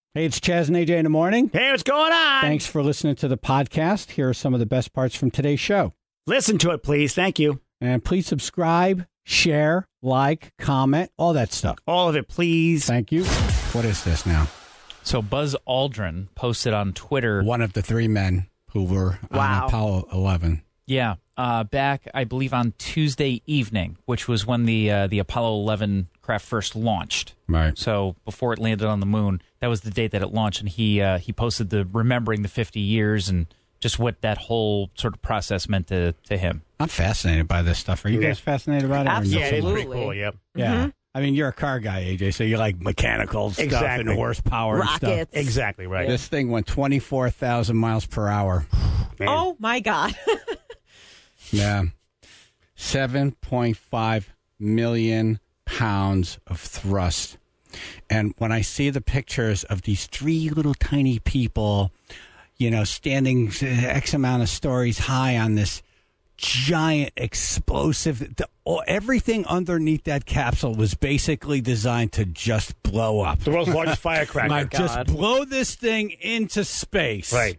Hey, it's Chaz and AJ in the morning. Hey, what's going on? Thanks for listening to the podcast. Here are some of the best parts from today's show. Listen to it, please. Thank you. And please subscribe, share, like, comment, all that stuff. All of it, please. Thank you. What is this now? So Buzz Aldrin posted on Twitter. One of the three men who were on Apollo 11. Yeah, back, I believe, on Tuesday evening, which was when the Apollo 11 craft first launched. Right. So before it landed on the moon, that was the date that it launched, and he posted the remembering the 50 years and just what that whole sort of process meant to him. I'm fascinated by this stuff. Are you guys fascinated about it? Yeah, it is pretty cool, yep. Yeah. Mm-hmm. I mean, you're a car guy, AJ, so you like mechanical stuff and horsepower and stuff. Rockets. Exactly right. This thing went 24,000 miles per hour. Man. Oh, my God. Yeah. 7.5 million pounds of thrust. And when I see the pictures of these three little tiny people, you know, standing X amount of stories high on this giant explosive, everything underneath that capsule was basically designed to just blow up. The world's largest firecracker. Like, just blow this thing into space. Right.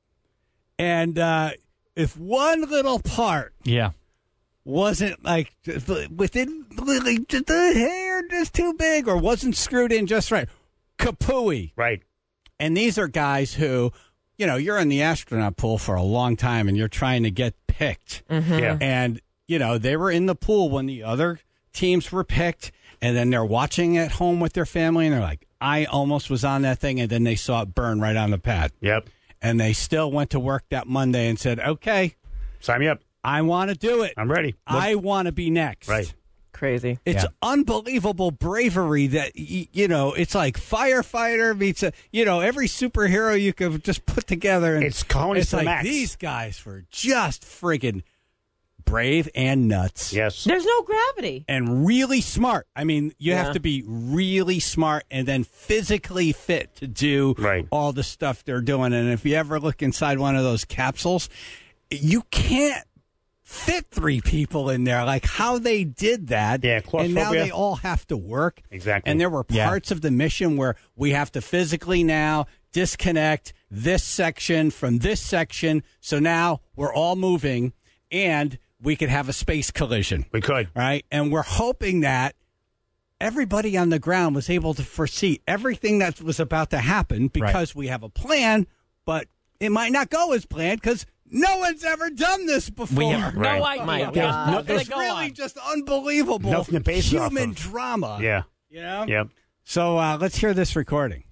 And if one little part wasn't like within just a hair just too big or wasn't screwed in just right, kapooey. Right. And these are guys who, you know, you're in the astronaut pool for a long time and you're trying to get picked. Mm-hmm. Yeah. And, you know, they were in the pool when the other teams were picked, and then they're watching at home with their family and they're like, I almost was on that thing, and then they saw it burn right on the pad. Yep. And they still went to work that Monday and said, okay, sign me up. I want to do it. I'm ready. I want to be next. Right. Crazy. It's unbelievable bravery that, you know, it's like firefighter meets, every superhero you could just put together. And it's cojones it's to like max. These guys were just friggin' brave and nuts. Yes. There's no gravity. And really smart. I mean, you have to be really smart and then physically fit to do all the stuff they're doing. And if you ever look inside one of those capsules, you can't fit three people in there. Like how they did that. Yeah, and now they all have to work. Exactly. And there were parts of the mission where we have to physically now disconnect this section from this section. So now we're all moving and we could have a space collision. We could. Right? And we're hoping that everybody on the ground was able to foresee everything that was about to happen because we have a plan, but it might not go as planned because no one's ever done this before. We have no idea. My God. It's really just unbelievable Nothing to base it off human of. drama. Yeah. You know? Yep. So let's hear this recording.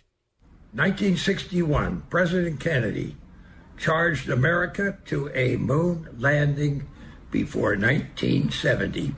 1961, President Kennedy charged America to a moon landing before 1970.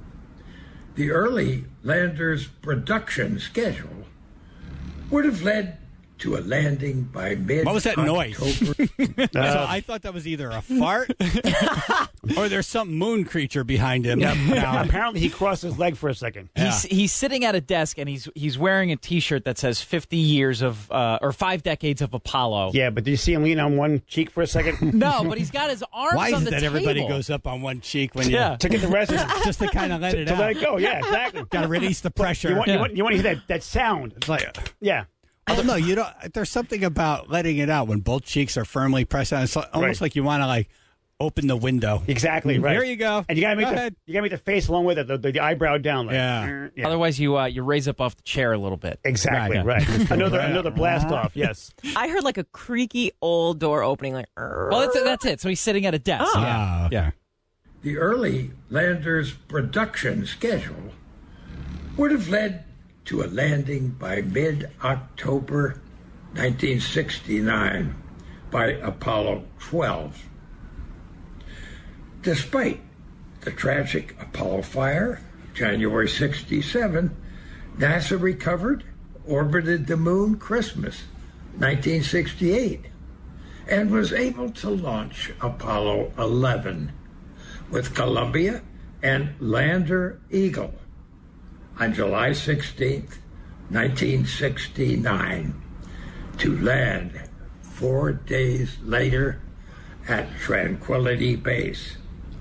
The early lander's production schedule would have led to a landing by mid-October. What was that noise? So I thought that was either a fart or there's some moon creature behind him. Now, apparently he crossed his leg for a second. He's sitting at a desk and he's wearing a T-shirt that says 50 years of or 5 decades of Apollo. Yeah, but did you see him lean on one cheek for a second? No, but he's got his arms Why on is the it that table. everybody goes up on one cheek when you To get the rest just to kind of let it to out? let it go. Yeah, exactly. Got to release the pressure. You want to hear that sound? It's like, Yeah. oh no, you don't. There's something about letting it out when both cheeks are firmly pressed on. It's almost like you want to like open the window. Exactly right. There you go. And you gotta make the face along with it, the eyebrow down. Like, Yeah. Otherwise, you raise up off the chair a little bit. Exactly Right. Another blast off. Yes. I heard like a creaky old door opening, like. Well, that's it. So he's sitting at a desk. Oh. Yeah. Yeah. The early lander's production schedule would have led to a landing by mid-October 1969 by Apollo 12. Despite the tragic Apollo fire, January 67, NASA recovered, orbited the moon Christmas 1968, and was able to launch Apollo 11 with Columbia and Lander Eagle on July 16th, 1969, to land 4 days later at Tranquility Base.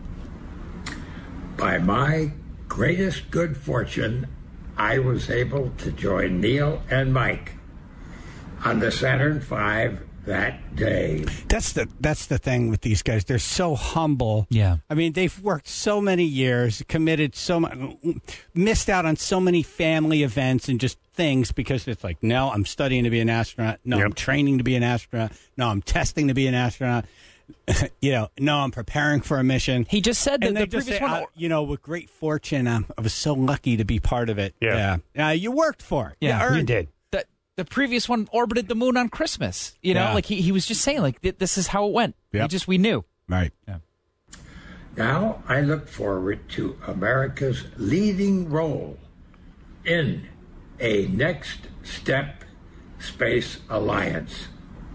By my greatest good fortune, I was able to join Neil and Mike on the Saturn V that day. That's the thing with these guys. They're so humble. Yeah. I mean, they've worked so many years, committed so much, missed out on so many family events and just things because it's like, no, I'm studying to be an astronaut. No, I'm training to be an astronaut. No, I'm testing to be an astronaut. No, I'm preparing for a mission. He just said that And the they just previous say, one. with great fortune, I was so lucky to be part of it. Yeah. You worked for it. Yeah, earned You it. did. The previous one orbited the moon on Christmas. Yeah. Like he was just saying, like this is how it went. Yep. We knew. Right. Yeah. Now I look forward to America's leading role in a next step space alliance.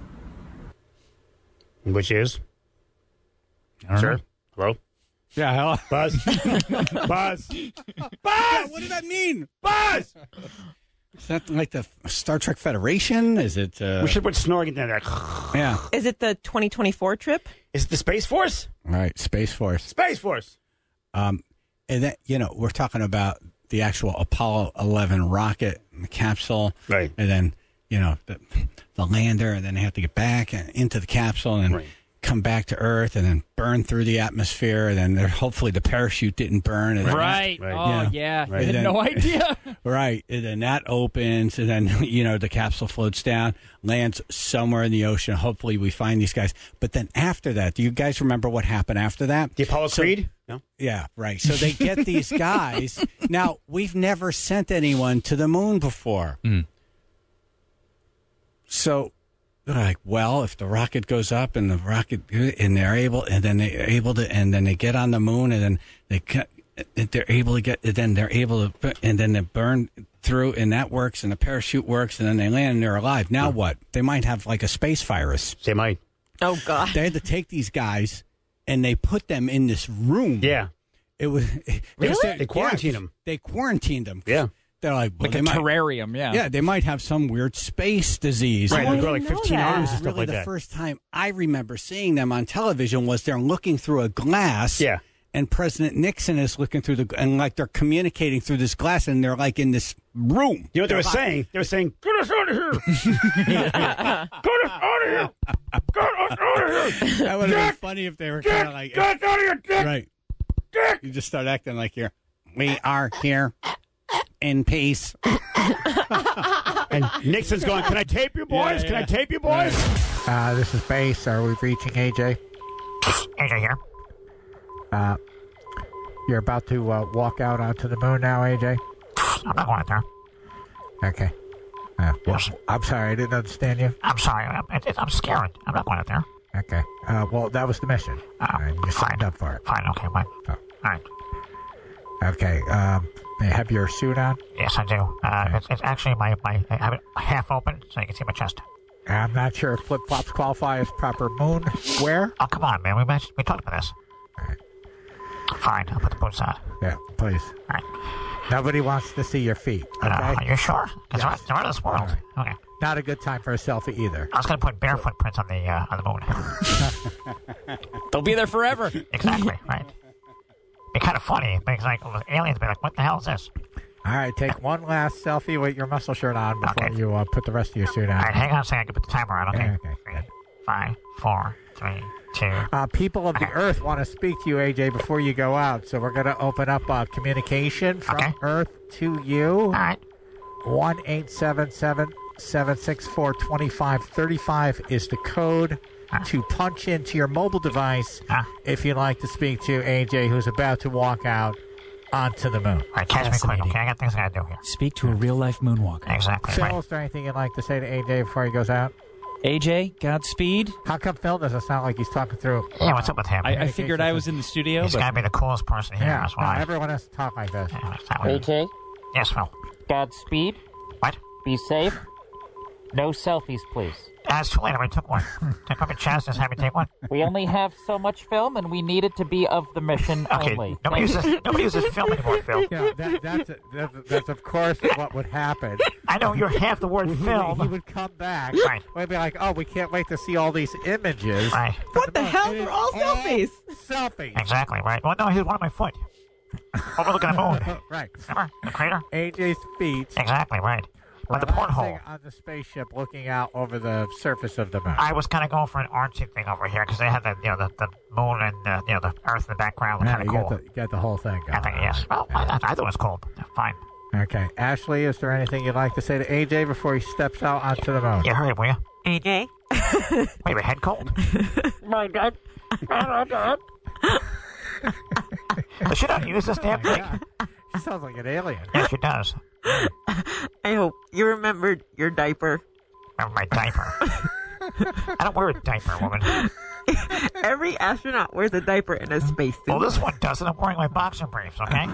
Which is? I don't Sir? know. Hello? Yeah. Hell. Buzz? Buzz? Yeah, what does that mean? Buzz! Is that like the Star Trek Federation? Is it? We should put snoring in there. Yeah. Is it the 2024 trip? Is it the Space Force? Right. Space Force. Space Force. And then, we're talking about the actual Apollo 11 rocket and the capsule. Right. And then, the lander, and then they have to get back into the capsule and Right. come back to Earth and then burn through the atmosphere. And then hopefully the parachute didn't burn. And then Right. Right. Oh, Yeah. yeah. Right. I had And no then- idea. Right. And then that opens, and then, the capsule floats down, lands somewhere in the ocean. Hopefully we find these guys. But then after that, do you guys remember what happened after that? The Apollo Creed? No. Yeah, right. So they get these guys. Now, we've never sent anyone to the moon before. So they're like, well, if the rocket goes up and they're able, and then they're able to, and then they get on the moon, and then they're able to get, and then they burn through, and that works, and the parachute works, and then they land and they're alive. Now what? They might have like a space virus. They might. Oh, God. They had to take these guys and they put them in this room. Yeah. It was Really? They quarantined them. They quarantined them. Yeah. They're like, well, Like a terrarium, yeah. yeah, they might have some weird space disease. Right. I They grow didn't like know 15 that. arms and stuff Really, like the that. first time I remember seeing them on television was they're looking through a glass. Yeah. And President Nixon is looking through and like they're communicating through this glass, and they're like in this room. You know what they were saying? They were saying, "Get us out of here! Get us out of here! Get us out of here! That would have been funny if they were kind of like, Get out of here, Dick! right. Dick!" You just start acting like we are here in peace. And Nixon's going, "Can I tape you, boys? Can I tape you, boys?" This is Base. Are we reaching AJ? AJ here. You're about to walk out onto the moon now, AJ? I'm not going there. Okay. Well, I'm sorry, I didn't understand you. I'm sorry. I'm scared. I'm not going out there. Okay. Well, that was the mission. And you signed fine. up for it. Fine. Okay. Fine. Oh. All right. Okay. May I have your suit on? Yes, I do. It's actually I have it half open so you can see my chest. I'm not sure if flip-flops qualify as proper moon wear. Oh, come on, man. We talked about this. All right. Fine. I'll put the boots on. Yeah, please. All right. Nobody wants to see your feet, okay? Are you sure? Because Yes. they're out of this world. All Okay. Not a good time for a selfie either. I was going to put barefoot prints on the moon. They'll be there forever. Exactly. Right. Be kind of funny because like aliens be like, "What the hell is this?" All right, take one last selfie with your muscle shirt on before Okay. you put the rest of your suit All on. right. Hang on a second. I can put the timer on. Okay. Yeah, okay, good. 5, 4, 3, 2. People of the Earth want to speak to you, AJ, before you go out. So we're going to open up communication from Okay. Earth to you. All right. 1-877-764-2535 is the code to punch into your mobile device if you'd like to speak to AJ, who's about to walk out onto the moon. All right. Catch me quick. Fascinating. Okay. I got things I got to do here. Speak to a real-life moonwalker. Exactly. Phil, Right. is there anything you'd like to say to AJ before he goes out? AJ, Godspeed. How come Phil doesn't sound like he's talking through? Yeah. What's up with him? I figured I was in the studio, He's got to but be the coolest person here. That's no, why. everyone has to talk like this. Yeah, that's not what- AJ, Yes, Phil. Godspeed. What? Be safe. No selfies, please. That's too late. I already took one. Take up a chance. Just have me take one. We only have so much film, and we need it to be of the mission Okay. only. Nobody uses film anymore, Phil. Yeah, that's of course what would happen. I know you're half the word He film. would come back. Right. We'd be like, oh, we can't wait to see all these images. Right. What the hell? They're all selfies. Selfies. Exactly. Right. Well, no, he's one on my foot. Overlooking the moon. Right. Remember the crater? AJ's feet Exactly. Right. With the porthole. on the spaceship looking out over the surface of the moon. I was kind of going for an artsy thing over here because they had the the moon and the Earth in the background. Yeah, Kind of cool. you got the whole thing I going. think yes. Well, I thought it was cool. Fine. Okay. Ashley, is there anything you'd like to say to AJ before he steps out onto the moon? Yeah, hurry up, will you? AJ? Wait, my head cold? My God. Oh, God. Does she not use this damn thing? Yeah. She sounds like an alien. Yeah, she does. I hope you remembered your diaper. Remember my diaper. I don't wear a diaper, woman. Every astronaut wears a diaper in a spacesuit. Well, this one doesn't. I'm wearing my boxer briefs, okay?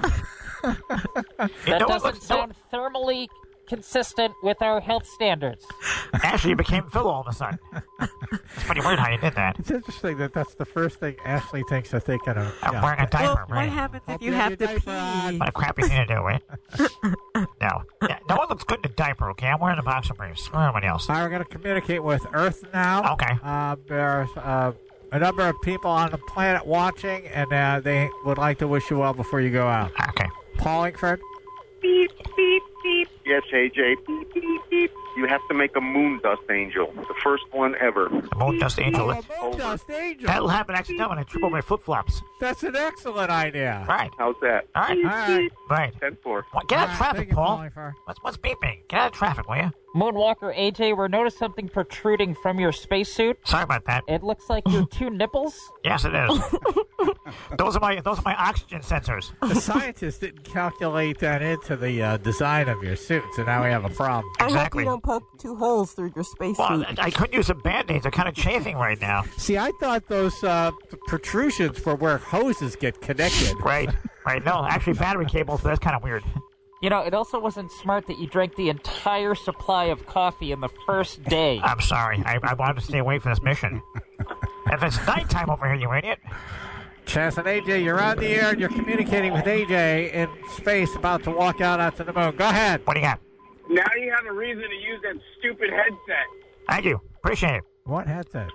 That doesn't sound thermally consistent with our health standards. Ashley, you became Phil all of a sudden. It's pretty weird how you did that. It's interesting that that's the first thing Ashley thinks of thinking of. I'm wearing a Well, diaper, what right? happens if Hope you you have have to your diaper on. pee? What a crappy thing to do, right? No. Yeah, no one looks good in a diaper, okay? I'm wearing the boxer briefs. Screw everybody else. All right, we're going to communicate with Earth now. Okay. There's a number of people on the planet watching, and they would like to wish you well before you go out. Okay. Paul Inkford? Beep, beep, beep. Yes, AJ. Beep, beep, beep. You have to make a moon dust angel. The first one ever. The moon dust angel. Oh, moon dust angel. That'll happen accidentally when I trip over my flip-flops. That's an excellent idea. Right. How's that? All right. All right. Right. 10-4. Well, get out of traffic, Thank you, Paul. Inkford. What's beeping? Get out of traffic, will you? Moonwalker AJ, we noticed something protruding from your spacesuit. Sorry about that. It looks like your two nipples. Yes, it is. Those are my oxygen sensors. The scientists didn't calculate that into the design of your suit, so now we have a problem. I hope Exactly. you don't poke two holes through your spacesuit. Well, I couldn't use some Band-Aids. They're kind of chafing right now. See, I thought those protrusions were where hoses get connected. Right. Right. No, actually battery cables, but that's kind of weird. You know, it also wasn't smart that you drank the entire supply of coffee in the first day. I'm sorry. I wanted to stay away from this mission. If it's nighttime over here, you idiot. Chaz and AJ, you're on the air and you're communicating with AJ in space about to walk out onto the moon. Go ahead. What do you got? Now you have a reason to use that stupid headset. Thank you. Appreciate it. What headset?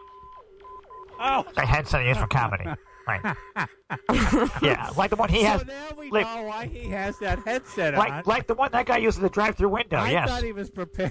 The headset I use for comedy. Right. Yeah, like the one he has. So now we like, know why he has that headset on. like the one that guy uses the drive-through window, I yes. thought he was prepared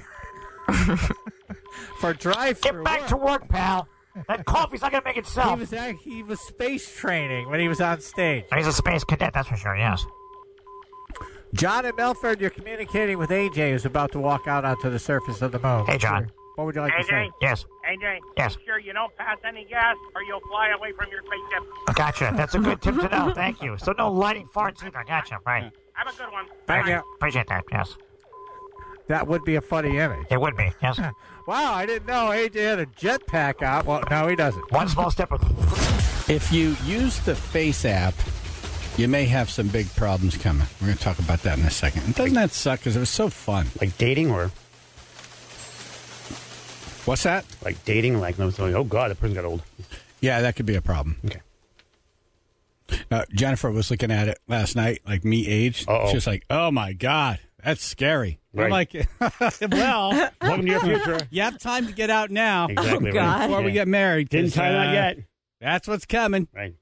for drive-through Get back to work, pal. That coffee's not going to make itself. He was space training when he was on stage. He's a space cadet, that's for sure, yes. John and Milford, you're communicating with AJ, who's about to walk out onto the surface of the moon. Hey, John. What would you like to say? AJ? Yes. AJ, Yes. make sure you don't pass any gas or you'll fly away from your spaceship. Gotcha. That's a good tip to know. Thank you. So no lighting farts either. Gotcha. Right. Have a good one. Thank Bye. you. Appreciate that. Yes. That would be a funny image. It would be. Yes. Wow, I didn't know AJ had a jetpack out. Well, no, he doesn't. One small step. If you use the Face app, you may have some big problems coming. We're going to talk about that in a second. And doesn't that suck? Because it was so fun. Like dating or What's that? like dating, like oh god, that person got old. Yeah, that could be a problem. Okay. Jennifer was looking at it last night, like me aged. Uh-oh. She was like, "Oh my god, that's scary." Right. I'm like, "Well, Welcome to your future. you have time to get out now Exactly. Oh, God. before we get married." 'cause, Didn't time out yet. That's what's coming. Right.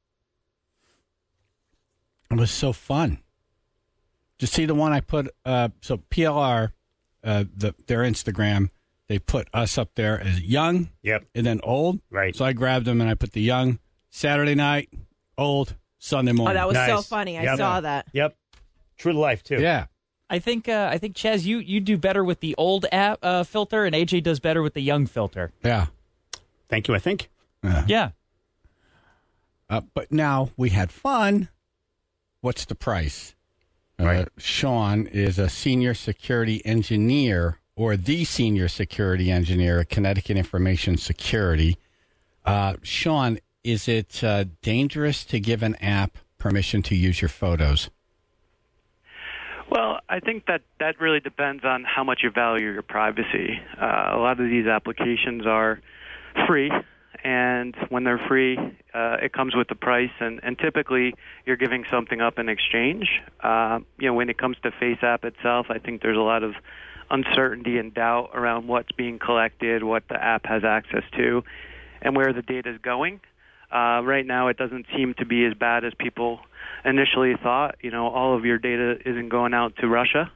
It was so fun. Did you see the one I put? So PLR, their Instagram, they put us up there as young, Yep. and then old. Right. So I grabbed them and I put the young Saturday night, old Sunday Oh, morning. that was so Nice. funny. I Yep. saw that. Yep. True to life too. Yeah. I think Chaz, you do better with the old app filter, and AJ does better with the young filter. Yeah. Thank you. I think. Yeah. But now we had fun. What's the price? Right. Sean is a senior security engineer, or the senior security engineer at Connecticut Information Security. Sean, is it dangerous to give an app permission to use your photos? Well, I think that really depends on how much you value your privacy. A lot of these applications are free, and when they're free, it comes with a price, and typically you're giving something up in exchange. When it comes to Face app itself, I think there's a lot of uncertainty and doubt around what's being collected, what the app has access to, and where the data is going. Right now, it doesn't seem to be as bad as people initially thought. All of your data isn't going out to Russia,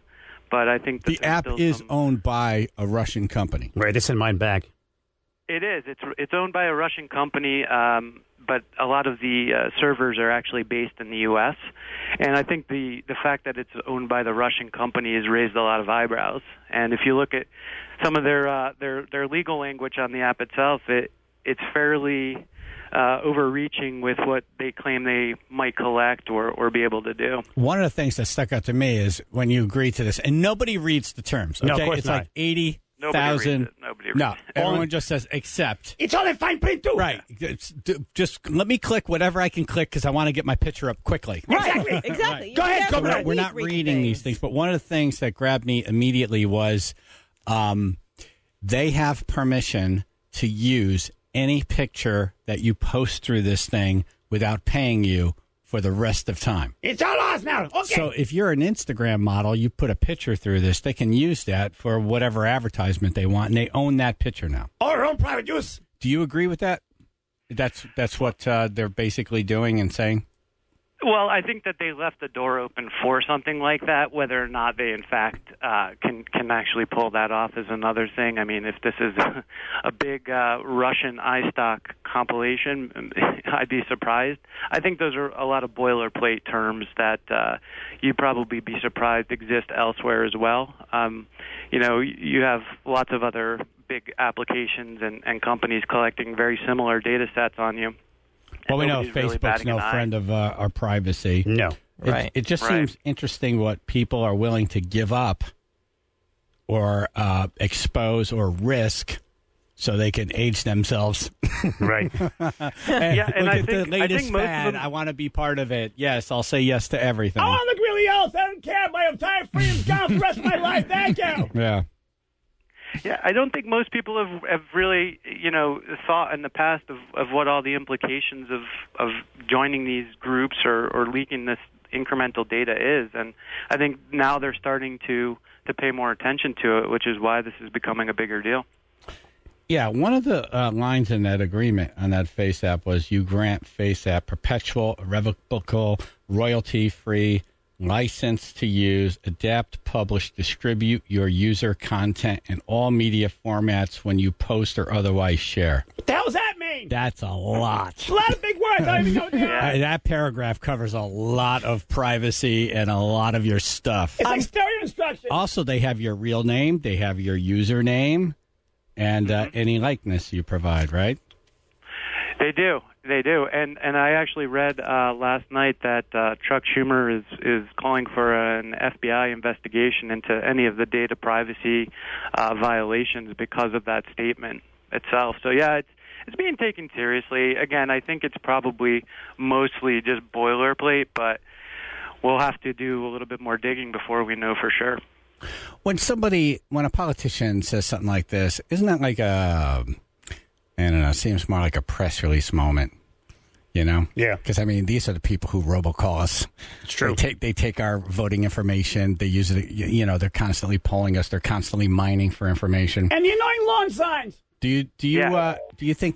But I think that The app still is some, owned by a Russian company. Right, they send mine back. It is. It's owned by a Russian company, but a lot of the servers are actually based in the U.S. And I think the fact that it's owned by the Russian company has raised a lot of eyebrows. And if you look at some of their legal language on the app itself, it's fairly overreaching with what they claim they might collect or be able to do. One of the things that stuck out to me is when you agree to this, and nobody reads the terms. Okay? No, of course it's not. like 80,000. Nobody reads No, it. everyone just says accept. It's all in fine print, too. Right. Just let me click whatever I can click because I want to get my picture up quickly. Right, exactly. Go ahead, Go We're not reading these things, but one of the things that grabbed me immediately was they have permission to use any picture that you post through this thing without paying you for the rest of time. It's all ours now. Okay. So if you're an Instagram model, you put a picture through this, they can use that for whatever advertisement they want, and they own that picture now. Our own private use. Do you agree with that? That's what they're basically doing and saying? Well, I think that they left the door open for something like that. Whether or not they, in fact, can actually pull that off is another thing. I mean, if this is a big Russian iStock compilation, I'd be surprised. I think those are a lot of boilerplate terms that you'd probably be surprised exist elsewhere as well. You have lots of other big applications and companies collecting very similar data sets on you. Well, we know Nobody's really Facebook's batting no an eye. friend of our privacy. No. Right. It just Right. seems interesting what people are willing to give up or expose or risk so they can age themselves. Right. Yeah, and look I at the think latest most fad. of them. I want to be part of it. Yes, I'll say yes to everything. I want to look really old. I don't care. My entire freedom's gone for the rest of my life. Thank you. Yeah. Yeah, I don't think most people have really, thought in the past of what all the implications of joining these groups or leaking this incremental data is. And I think now they're starting to pay more attention to it, which is why this is becoming a bigger deal. Yeah, one of the lines in that agreement on that FaceApp was you grant FaceApp perpetual, irrevocable, royalty-free license to use, adapt, publish, distribute your user content in all media formats when you post or otherwise share. What the hell does that mean? That's a lot. A lot of big words. I don't even know what they are. That paragraph covers a lot of privacy and a lot of your stuff. It's like stereo instructions. Also, they have your real name, they have your username, and any likeness you provide, right? They do. And I actually read last night that Chuck Schumer is calling for an FBI investigation into any of the data privacy violations because of that statement itself. So, yeah, it's being taken seriously. Again, I think it's probably mostly just boilerplate, but we'll have to do a little bit more digging before we know for sure. When a politician says something like this, isn't that like I don't know, it seems more like a press release moment, Yeah. Because, these are the people who robocall us. It's true. They take our voting information. They use it, they're constantly polling us. They're constantly mining for information. And the annoying lawn signs. Do you think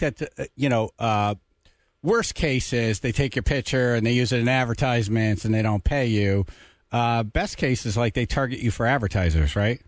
that, worst case is they take your picture and they use it in advertisements and they don't pay you. Best case is like they target you for advertisers, right?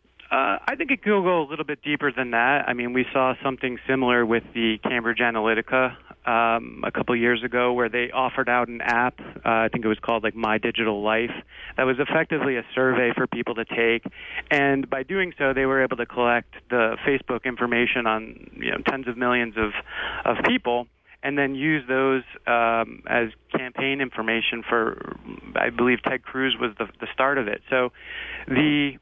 I think it could go a little bit deeper than that. I mean, we saw something similar with the Cambridge Analytica a couple of years ago where they offered out an app, I think it was called like My Digital Life, that was effectively a survey for people to take. And by doing so, they were able to collect the Facebook information on tens of millions of people and then use those as campaign information for, I believe Ted Cruz was the start of it. So the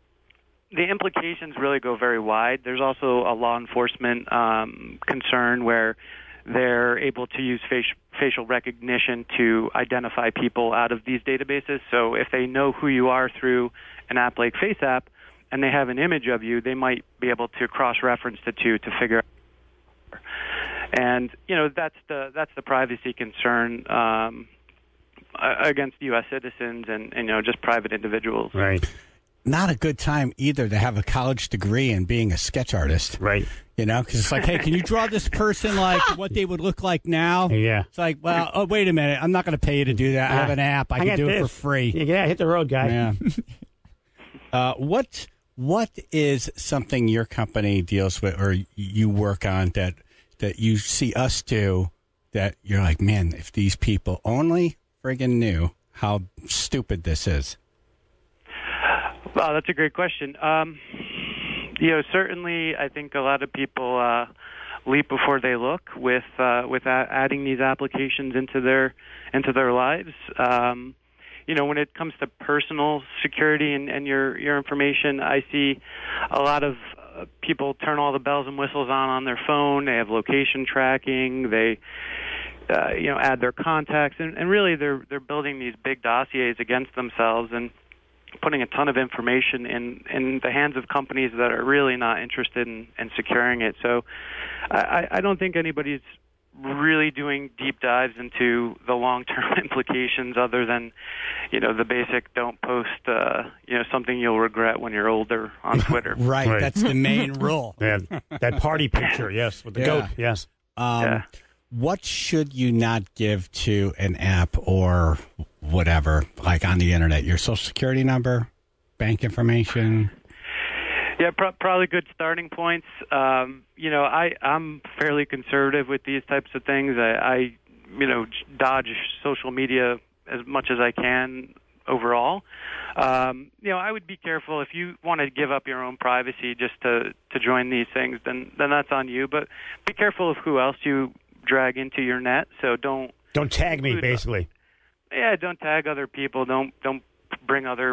implications really go very wide. There's also a law enforcement concern where they're able to use facial recognition to identify people out of these databases. So if they know who you are through an app like FaceApp and they have an image of you, they might be able to cross-reference the two to figure out. And that's the privacy concern against U.S. citizens and just private individuals. Right. Not a good time either to have a college degree in being a sketch artist. Right. Because it's like, hey, can you draw this person like what they would look like now? Yeah. It's like, well, oh, wait a minute. I'm not going to pay you to do that. I have an app. I can do it for free. Yeah, hit the road, guy. Yeah. What is something your company deals with or you work on that you see us do that you're like, man, if these people only friggin' knew how stupid this is? Well, that's a great question. Certainly, I think a lot of people leap before they look with adding these applications into their lives. When it comes to personal security and your information, I see a lot of people turn all the bells and whistles on their phone. They have location tracking. They add their contacts, and really they're building these big dossiers against themselves and putting a ton of information in the hands of companies that are really not interested in securing it. So I don't think anybody's really doing deep dives into the long-term implications other than, the basic don't post, something you'll regret when you're older on Twitter. Right. That's the main rule. Yeah, that party picture, yes, with the goat, yes. What should you not give to an app or whatever, like on the internet? Your social security number, bank information? Yeah, probably good starting points. I'm fairly conservative with these types of things. I dodge social media as much as I can overall. I would be careful if you want to give up your own privacy just to join these things. Then that's on you. But be careful of who else you drag into your net. So don't tag me, basically. Yeah, don't tag other people. Don't bring other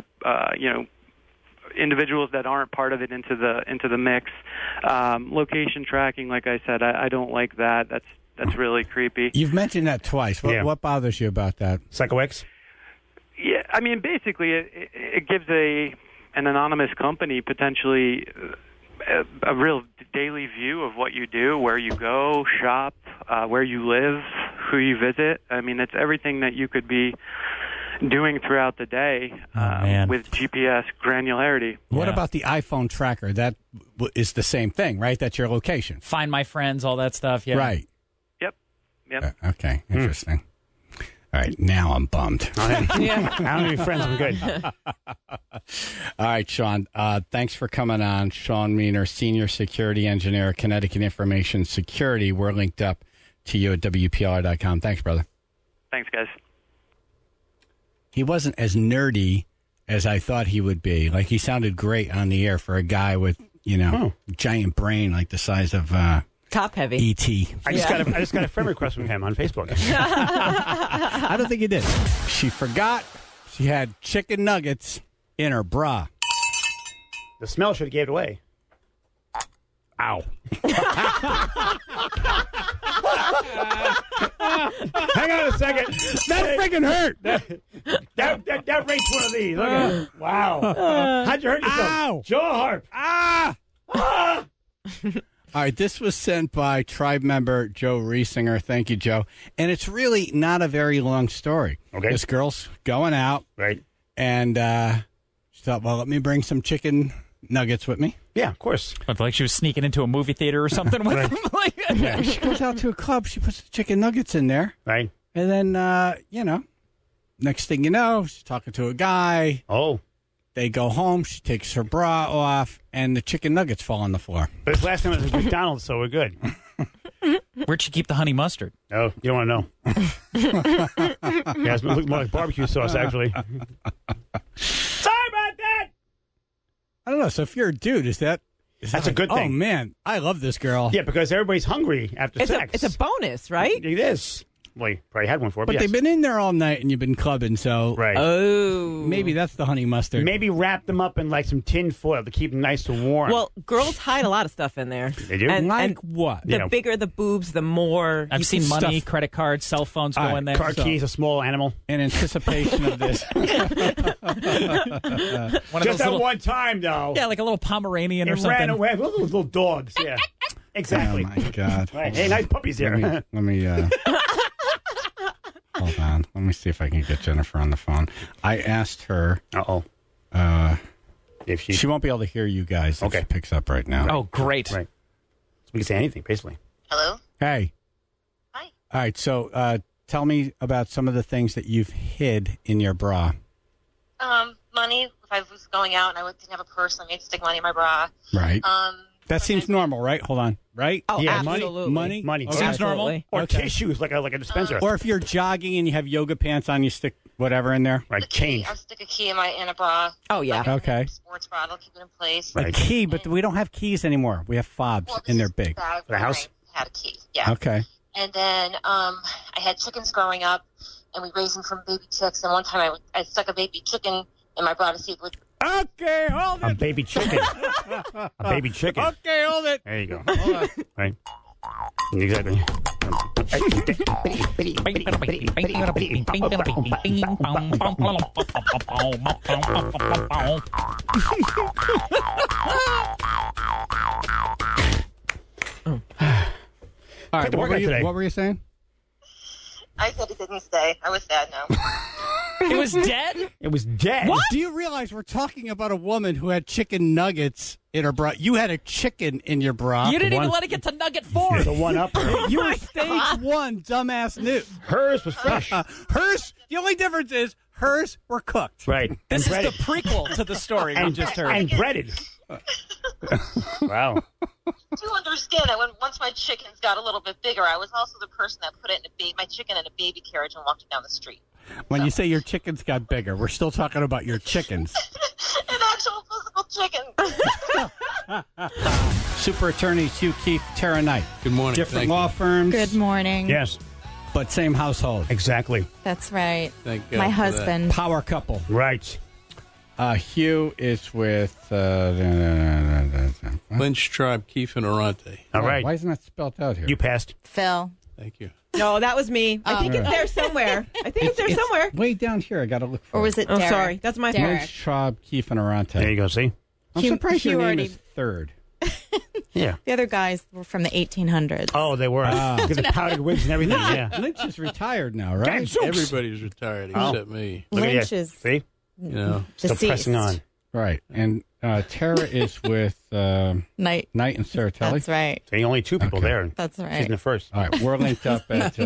individuals that aren't part of it into the mix. Location tracking, like I said, I don't like that. That's really creepy. You've mentioned that twice. What bothers you about that? PsychoX? Yeah, I mean, basically, it gives an anonymous company potentially a real daily view of what you do, where you go, shop, where you live, who you visit. I mean, it's everything that you could be doing throughout the day with GPS granularity. What about the iPhone tracker? That is the same thing, right? That's your location. Find my friends, all that stuff. Yeah. Right. Yep. Okay. Interesting. All right. Now I'm bummed. I don't have any friends. I'm good. All right, Sean. Thanks for coming on. Sean Meaner, Senior Security Engineer, Connecticut Information Security. We're linked up to you at WPLR.com. Thanks, brother. Thanks, guys. He wasn't as nerdy as I thought he would be. Like, he sounded great on the air for a guy with, giant brain like the size of top heavy E.T. I just got a friend request from him on Facebook. I don't think he did. She forgot she had chicken nuggets in her bra. The smell should have gave it away. Ow. Hang on a second. That freaking hurt. That rates one of these. Look at it. Wow. How'd you hurt yourself? Ow. Jaw harp. Ah! All right, this was sent by tribe member Joe Riesinger. Thank you, Joe. And it's really not a very long story. Okay. This girl's going out. Right. And she thought, well, let me bring some chicken nuggets with me. Yeah, of course. Like she was sneaking into a movie theater or something with them. Yeah, she goes out to a club. She puts the chicken nuggets in there. Right. And then, next thing you know, she's talking to a guy. Oh. They go home. She takes her bra off, and the chicken nuggets fall on the floor. But this last time it was McDonald's, so we're good. Where'd she keep the honey mustard? Oh, you don't want to know. Yeah, it looked more like barbecue sauce, actually. Sorry about that. I don't know. So if you're a dude, that's a good thing. Oh, man, I love this girl. Yeah, because everybody's hungry after sex. It's a bonus, right? It is. Well, you probably had one for it, but yes. they've been in there all night and you've been clubbing, so right. Oh, maybe that's the honey mustard. Maybe wrap them up in like some tin foil to keep them nice and warm. Well, girls hide a lot of stuff in there. They do? Like what? The bigger the boobs, the more. I've seen money, credit cards, cell phones go in there. Car keys, a small animal. In anticipation of this. Just that one time, though. Yeah, like a little Pomeranian or something. Ran away. Little dogs, yeah. Exactly. Oh, my God. Right. Hey, nice puppies here. Let me hold on. Let me see if I can get Jennifer on the phone. I asked her. If she won't be able to hear you guys if okay. she picks up right now. Oh, great. Right. So we can say anything, basically. Hello? Hey. Hi. All right. So tell me about some of the things that you've hid in your bra. Money. If I was going out, and I didn't have a purse. I made to stick money in my bra. Right. That seems normal, right? Hold on. Right? Oh, Yeah, absolutely. Money. Okay. Seems normal. Absolutely. Or Okay. tissues, like a dispenser. Or if you're jogging and you have yoga pants on, you stick whatever in there. Right, The key. change. I'll stick a key in a bra. Oh, yeah. Like a Okay. sports bra. It'll keep it in place. A key, but we don't have keys anymore. We have fobs, Well, and they're this big. bag The house? I had a key. Yeah. Okay. And then I had chickens growing up, and we raised them from baby chicks. And one time I stuck a baby chicken in my bra to see if it would. Okay, hold A baby chicken. A baby chicken. Okay, hold it. There you go. Hold on. Right. Exactly. All right, Take the what workout today. were you saying? I said it didn't stay. I was sad now. It was dead? It was dead. Do you realize we're talking about a woman who had chicken nuggets in her bra? You had a chicken in your bra. You didn't even One- let it get to nugget 4. The one up. You were stage 1 dumbass news. Hers was fresh. Hers, the only difference is hers were cooked. Right. This and is the breaded. prequel to the story we just heard. And breaded. Wow. Do understand that once my chickens got a little bit bigger, I was also the person that put it in my chicken in a baby carriage and walked it down the street. When you say your chickens got bigger, we're still talking about your chickens. An actual physical chicken. Super attorneys Hugh Keefe, Tara Knight. Good morning. Different Thank law you. firms. Good morning. Yes. But same household. Exactly. That's right. Thank God My for husband. Power couple. Right. Hugh is with Lynch Tribe, Keefe and Arante. All right. Why isn't that spelled out here? You passed. Phil. Thank you. No, that was me. I think it's there somewhere. I think it's there somewhere. Way down here. I got to look for Or was it Oh, Derek? sorry. That's my Derek. Lynch Tribe, Keefe and Arante. There you go. See? I'm Hugh- surprised Hugh your name already- is third. Yeah. The other guys were from the 1800s. Oh, they were. With the powdered wigs and everything. Yeah. Lynch is retired now, right? Gadzooks. Everybody's retired except me. Look at Lynch you. is See? You know, Still deceased. pressing on. Right. And Tara is with Knight. Knight and Saratelli. That's right. See, only two people Okay. there. That's She's in right. the first. All right. We're linked up at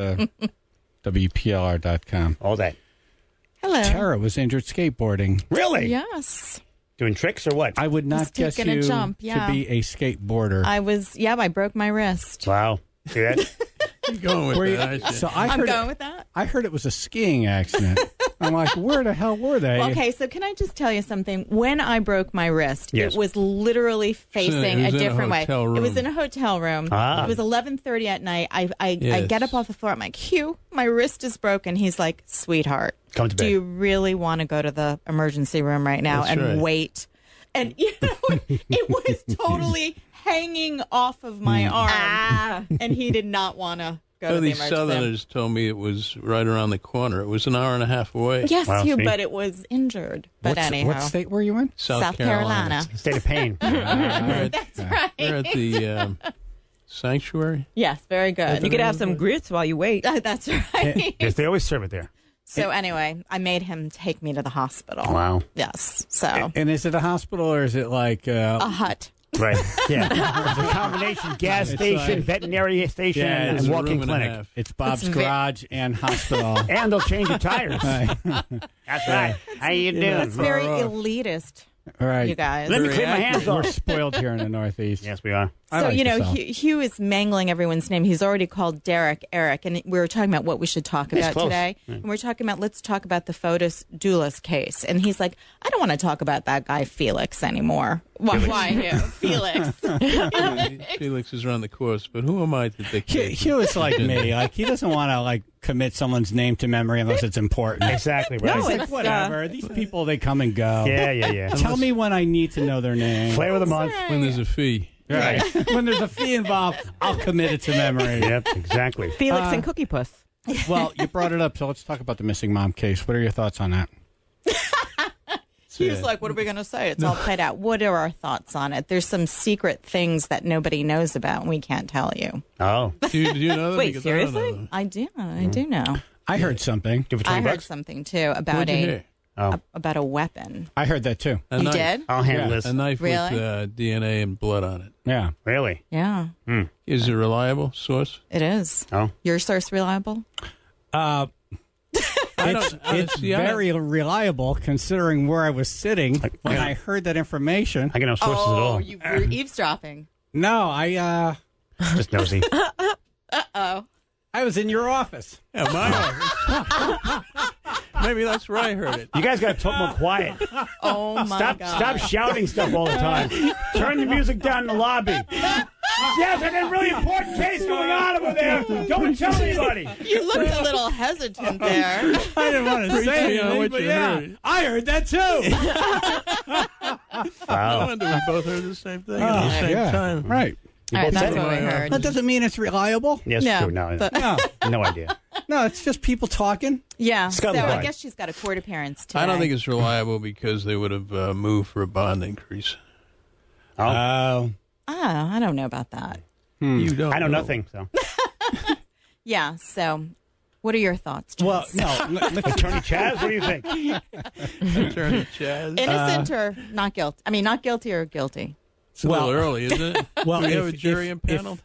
WPLR.com. All that. Hello. Tara was injured skateboarding. Really? Yes. Doing tricks or what? I would not Just guess taking a you jump, yeah. to be a skateboarder. I broke my wrist. Wow. See that? you're going with Were you- that, aren't you? so I I'm heard going with that. I heard it was a skiing accident. I'm like, where the hell were they? Okay, so can I just tell you something? When I broke my wrist, Yes. it was literally facing it was a in a different way. hotel It was room. in a hotel room. Ah. It was 11:30 at night. I Yes. get up off the floor. I'm like, Hugh, my wrist is broken. He's like, sweetheart, Come to do bed. you really want to go to the emergency room right now That's and right. wait? And you know, it was totally hanging off of my arm, and he did not want to go to the These emergency room. Southerners told me it was right around the corner. It was an hour and a half away. Yes, Wow, Hugh, see? but it was injured. But anyhow, What state were you in? South Carolina. State of pain. That's right. They're at the sanctuary. Yes, very good. You could have some grits while you wait. That's right. Yes, they always serve it there. So anyway, I made him take me to the hospital. Wow. Yes. So And is it a hospital or is it like a hut. Right. Yeah. It's a combination gas It's station, like- veterinary station, Yeah, and It's a walk-in room and a clinic. half. it's Bob's It's Garage and hospital? And they'll change your tires. That's right. How you doing? That's very elitist, All right. you guys. Let me clean my hands We're off. spoiled here in the Northeast. Yes, we are. I So, like you the know, South. Hugh is mangling everyone's name. He's already called Derek Eric, and we were talking about what we should talk He's about close. today. And we're talking about, let's talk about the Fotis Duelis case. And he's like, I don't want to talk about that guy Felix anymore. Why Hugh? Felix. Felix is run the course, but who am I to dictate? Hugh is like me. Like he doesn't want to like commit someone's name to memory unless it's important. Exactly right. No, It's like it's, whatever. These people they come and go. Yeah. Tell me when I need to know their name. Flavor of the month. When there's a fee. Right. When there's a fee involved, I'll commit it to memory. Yep, exactly. Felix and Cookie Puss. Well, you brought it up, so let's talk about the missing mom case. What are your thoughts on that? He was like, what are we going to say? It's all played out. What are our thoughts on it? There's some secret things that nobody knows about, and we can't tell you. Oh. Do you know that? Wait, Because I don't seriously? know. I do know. I heard something. Do it for I 20 heard bucks? something, too, about What'd you hear? about a weapon. I heard that too. A You knife. did? I'll handle Yeah, this. A knife Really? with DNA and blood on it. Yeah. Really? Yeah, Is it a reliable source? it is. Oh. Your source reliable? It's very reliable considering where I was sitting when I heard that information. I got no sources at all. You were eavesdropping. No, I just nosy. Uh-oh. I was in your office. Yeah, my office. Maybe that's where I heard it. You guys got to talk more quiet. Oh, my God. Stop shouting stuff all the time. Turn the music down in the lobby. Yes, I got a really important case going on over there. Don't tell anybody. You looked a little hesitant there. I didn't want to say anything, what but you yeah, heard. I heard that too. No wonder we both heard the same thing at the same time. Right. All right, that's what I heard. That doesn't mean it's reliable. Yes, No, true. No, but- no idea. No, it's just people talking. Yeah, so Scuttlebutt. I guess she's got a court appearance today. I don't think it's reliable because they would have moved for a bond increase. Oh. I don't know about that. You don't. I know nothing. So, Yeah, so what are your thoughts, Jess? Well, no. Attorney Chaz, what do you think? Attorney Chaz. Innocent or not guilty? I mean, not guilty or guilty? It's a little early, isn't it? Well, Do we have a jury impaneled?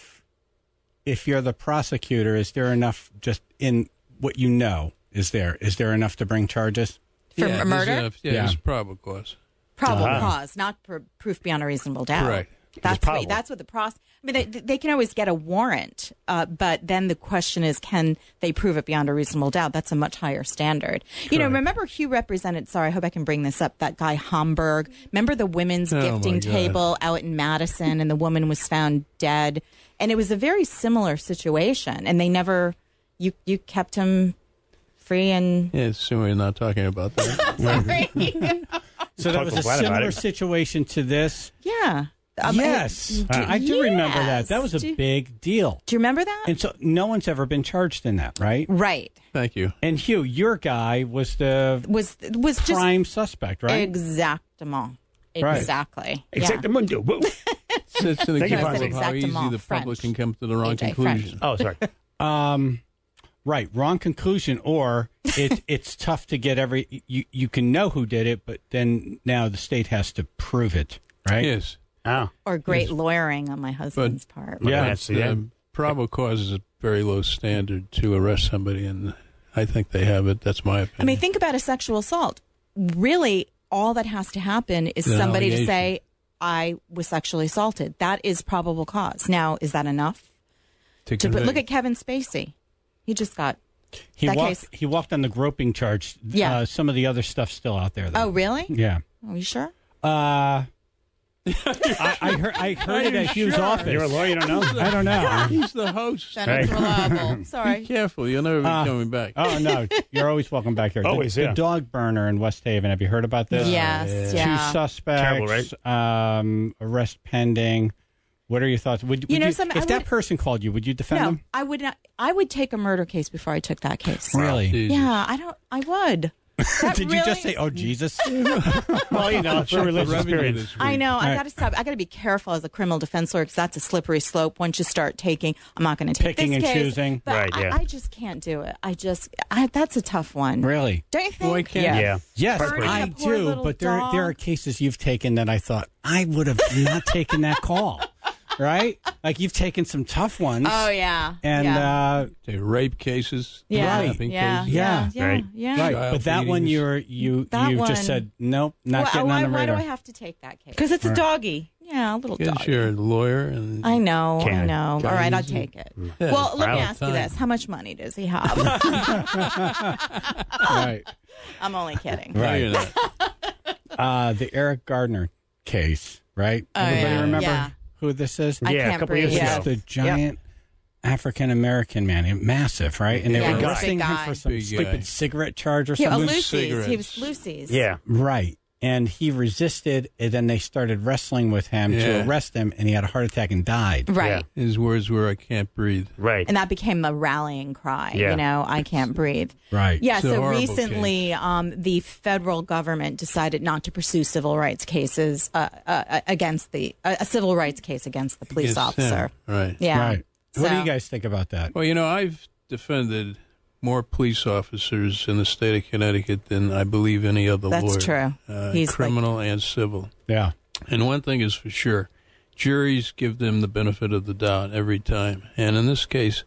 If you're the prosecutor, is there enough just in what you know? Is there enough to bring charges? For Yeah, murder? there's enough- Yeah, it's probable cause. Probable cause, not proof beyond a reasonable doubt. Correct. That's what the I mean, they can always get a warrant, but then the question is, can they prove it beyond a reasonable doubt? That's a much higher standard. You know, remember Hugh represented, sorry, I hope I can bring this up, that guy Homburg. Remember the women's gifting table out in Madison, and the woman was found dead? And it was a very similar situation, and they never, you kept him free and... Yeah, so we're not talking about that. Sorry. So that was a similar situation to this? Yeah. Yes. I do remember that. That was a big deal. Do you remember that? And so no one's ever been charged in that, right? Right. Thank you. And Hugh, your guy was the was prime suspect, right? Exactement. Right. Exactamundo. It's an Thank you, example Fonzie. of how easy the public can come to the wrong conclusion. Oh, sorry. Right, wrong conclusion, or it's tough to get you can know who did it, but then now the state has to prove it, right? Yes. Oh. Or great lawyering on my husband's part. Yeah, probable cause is a very low standard to arrest somebody, and I think they have it. That's my opinion. I mean, think about a sexual assault. Really, all that has to happen is An somebody to allegation. say, I was sexually assaulted. That is probable cause. Now, is that enough? to Look at Kevin Spacey. He just got He that walked. case. He walked on the groping charge. Yeah. Some of the other stuff's still out there, though. Oh, really? Yeah. Are you sure? I heard it at Hugh's office. You're a lawyer, you don't know? I don't know. He's the host. Then it's reliable. Sorry. Be careful. You'll never be coming back. Oh, no. You're always welcome back here. Always, the yeah. dog burner in West Haven. Have you heard about this? Yes, Two yeah. suspects. Terrible, Arrest pending. What are your thoughts? Would You know, you, some- if I that would- person called you, would you defend No, them? I would not. I would take a murder case before I took that case. Really? Jesus. Yeah, I would. That Did you really- just say, "Oh Jesus"? Well, you know, it's a religious experience. I know. I Right. got to stop. I got to be careful as a criminal defense lawyer because that's a slippery slope. Once you start taking, I'm not going to take Picking this and case. choosing. But Right, yeah. I just can't do it. That's a tough one. Really? Don't you think? Why can't Yeah. Yes, Burning I a poor do. little But there dog. are cases you've taken that I thought I would have not taken that call. Right? Like you've taken some tough ones. Oh yeah. And yeah. Say rape cases, Yeah. kidnapping Yeah. cases. Yeah. Yeah. Right. Yeah. right. Child But that one beatings. you That one- just said nope, not getting why, on the why do radar. I have to take that case? Because it's a doggy. Yeah, a little Because doggy. you're a lawyer and I know. I Can't. know. Can't All right, I'll use it. take it. Yeah, Well, let me all the ask you time. this: how much money does he have? Right. I'm only kidding. No, you're not. The Eric Gardner case, right? Oh, Everybody yeah. remember Yeah. who this is? I Yeah, a can't couple breathe. years Yeah. ago. The giant African American man, massive, right? And they Yeah, were big arresting him guy. for some Big stupid guy. cigarette charge or Yeah, something. Lucy's. He cigarettes. was Lucy's. Yeah. Right. And he resisted, and then they started wrestling with him Yeah. to arrest him, and he had a heart attack and died. Right. His words were, "I can't breathe." Right. And that became a rallying cry. Yeah. You know, I can't breathe. Right. Yeah, It's a so horrible recently the federal government decided not to pursue civil rights cases against a civil rights case against the police Against him. officer. Right. Yeah. Right. What do So- you guys think about that? Well, you know, I've defended more police officers in the state of Connecticut than I believe any other That's lawyer. true. He's criminal and civil. Yeah. And one thing is for sure, juries give them the benefit of the doubt every time. And in this case,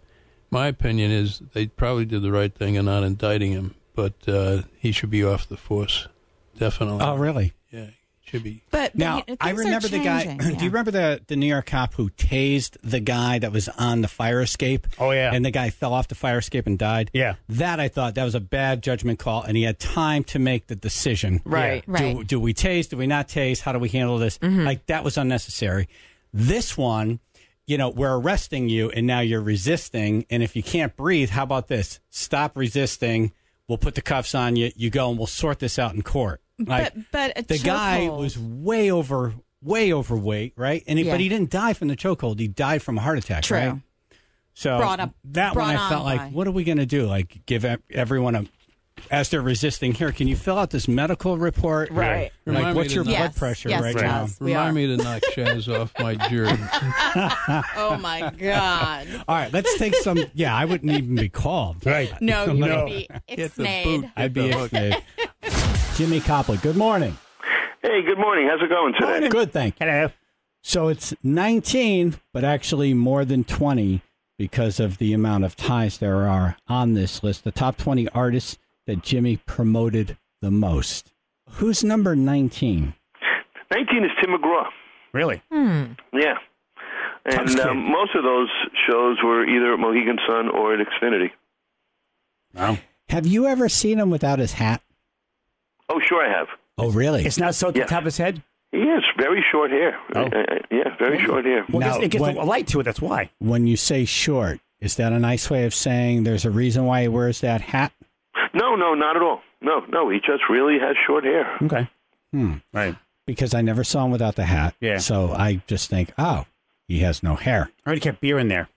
My opinion is they probably did the right thing in not indicting him, but he should be off the force. Definitely. Oh, really? Yeah, he should be. But now, I remember the guy. Do you remember the New York cop who tased the guy that was on the fire escape? Oh, yeah. And the guy fell off the fire escape and died? Yeah. That, I thought, that was a bad judgment call, and he had time to make the decision. Right. Yeah. Right. Do we tase? Do we not tase? How do we handle this? Like, that was unnecessary. This one, we're arresting you, and now you're resisting, and if you can't breathe, how about this? Stop resisting. We'll put the cuffs on you. You go, and we'll sort this out in court. Like, but the guy was way overweight, right? And but he didn't die from the chokehold. He died from a heart attack, True. right? So that one, I felt like, what are we going to do? Like, give everyone as they're resisting, here, can you fill out this medical report? Right. Like, what's your blood pressure right now? Remind me to knock Shaz off my jury. Oh, my God. All right, let's take some. Yeah, I wouldn't even be called. Right. No, you would be ixnayed. I'd be ixnayed. Jimmy Copley, good morning. Hey, good morning. How's it going today? Good, thank you. Hello. So it's 19, but actually more than 20 because of the amount of ties there are on this list. The top 20 artists that Jimmy promoted the most. Who's number 19? 19 is Tim McGraw. Really? Yeah. And most of those shows were either at Mohegan Sun or at Xfinity. Wow. Have you ever seen him without his hat? Oh, sure I have. Oh, really? It's not so at the top of his head? He has very short hair. Oh. Yeah, very short hair. Well, it gets a light to it, that's why. When you say short, is that a nice way of saying there's a reason why he wears that hat? No, not at all. No, he just really has short hair. Okay. Right. Because I never saw him without the hat. Yeah. So I just think, he has no hair. I already kept beer in there.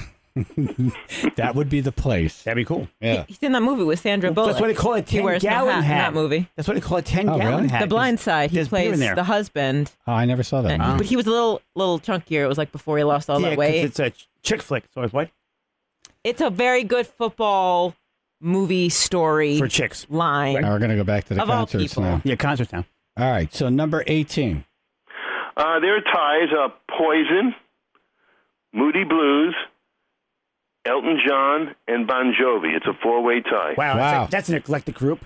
That would be the place. That'd be cool. Yeah. He's in that movie with Sandra Bullock. That's what they call a He wears 10-gallon the hat. in that movie. That's what they call a 10-gallon really? hat. The Blind Side. He There's beer in plays there. the husband. Oh, I never saw that. But he was a little chunkier. It was like before he lost all that weight. It's a chick flick. So what? It's a very good football movie story For chicks. line. Now we're going to go back to the Of all concerts people. now. Yeah, concerts now. All right, so number 18. There are ties Poison, Moody Blues, Elton John, and Bon Jovi. It's a four-way tie. Wow. That's an eclectic group.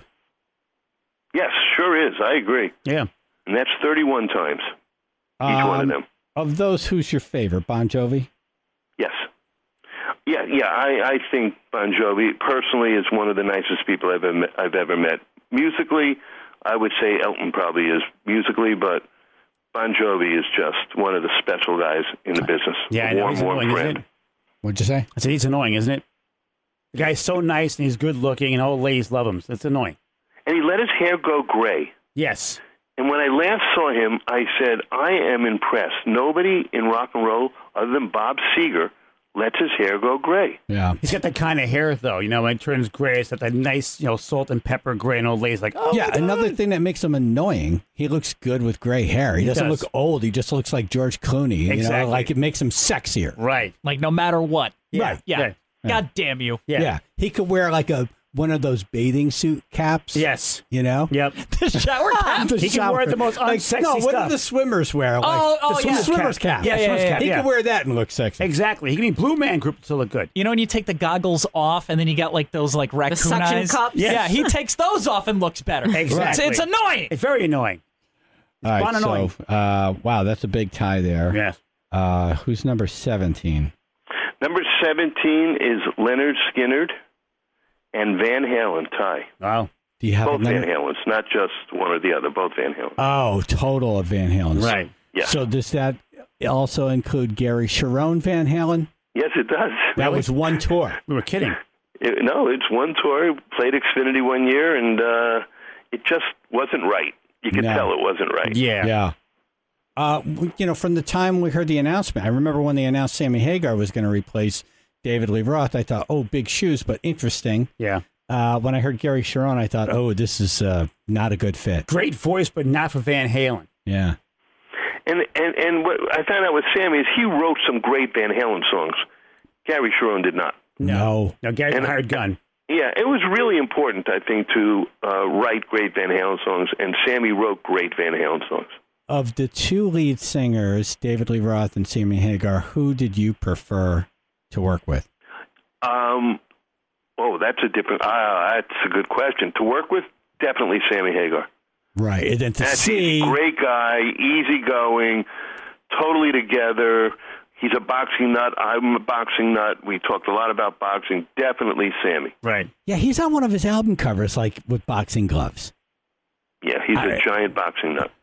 Yes, sure is. I agree. Yeah. And that's 31 times, each one of them. Of those, who's your favorite? Bon Jovi? Yes. Yeah. I think Bon Jovi personally is one of the nicest people I've ever met. Musically, I would say Elton probably is musically, but Bon Jovi is just one of the special guys in the business. Yeah, I a know. warm, He's annoying, friend. isn't it? What'd you say? I said he's annoying, isn't it? The guy's so nice and he's good looking and all the ladies love him. So it's annoying. And he let his hair go gray. Yes. And when I last saw him, I said, I am impressed. Nobody in rock and roll other than Bob Seger lets his hair go gray. Yeah. He's got that kind of hair, though. You know, when it turns gray, it's got that nice, salt and pepper gray, and old ladies like, oh, yeah, another thing that makes him annoying, he looks good with gray hair. He doesn't does. look old. He just looks like George Clooney. Exactly. Like it makes him sexier. Right. Like no matter what. Right. Yeah. Right. God damn you. Yeah. He could wear like one of those bathing suit caps. Yes. You know? Yep. The shower cap. The He can shower- wear the most like, unsexy no, what stuff. do the swimmers wear? Like, Oh, the yeah. swimmer's cap. Yeah, yeah, yeah, He yeah. could wear that and look sexy. Exactly. He can be Blue Man Group to look good. You know when you take the goggles off and then you got like those like raccoon suction eyes? cups? Yes. Yeah, he takes those off and looks better. Exactly. It's annoying. It's very annoying. All right, fun annoying. so, wow, that's a big tie there. Yes. Who's number 17? Number 17 is Leonard Skinner and Van Halen tie. Wow. Do you have Both a Van number? Halens, not just one or the other, both Van Halen. Oh, total of Van Halen's. Right. Yeah. So does that also include Gary Sharon Van Halen? Yes, it does. That was one tour. We were kidding. No, it's one tour, played Xfinity one year, and it just wasn't right. You could No. tell it wasn't right. Yeah. Yeah. From the time we heard the announcement, I remember when they announced Sammy Hagar was going to replace David Lee Roth, I thought, oh, big shoes, but interesting. Yeah. When I heard Gary Sharon, I thought, oh, this is not a good fit. Great voice, but not for Van Halen. Yeah. And what I found out with Sammy is he wrote some great Van Halen songs. Gary Sharon did not. No. No, Gary's a hired gun. Yeah, it was really important, I think, to write great Van Halen songs, and Sammy wrote great Van Halen songs. Of the two lead singers, David Lee Roth and Sammy Hagar, who did you prefer to work with? That's a good question. To work with, definitely Sammy Hagar. Right. And then to see. He's a great guy, easygoing, totally together. He's a boxing nut. I'm a boxing nut. We talked a lot about boxing. Definitely Sammy. Right. Yeah, he's on one of his album covers, like with boxing gloves. Yeah, he's a giant boxing nut.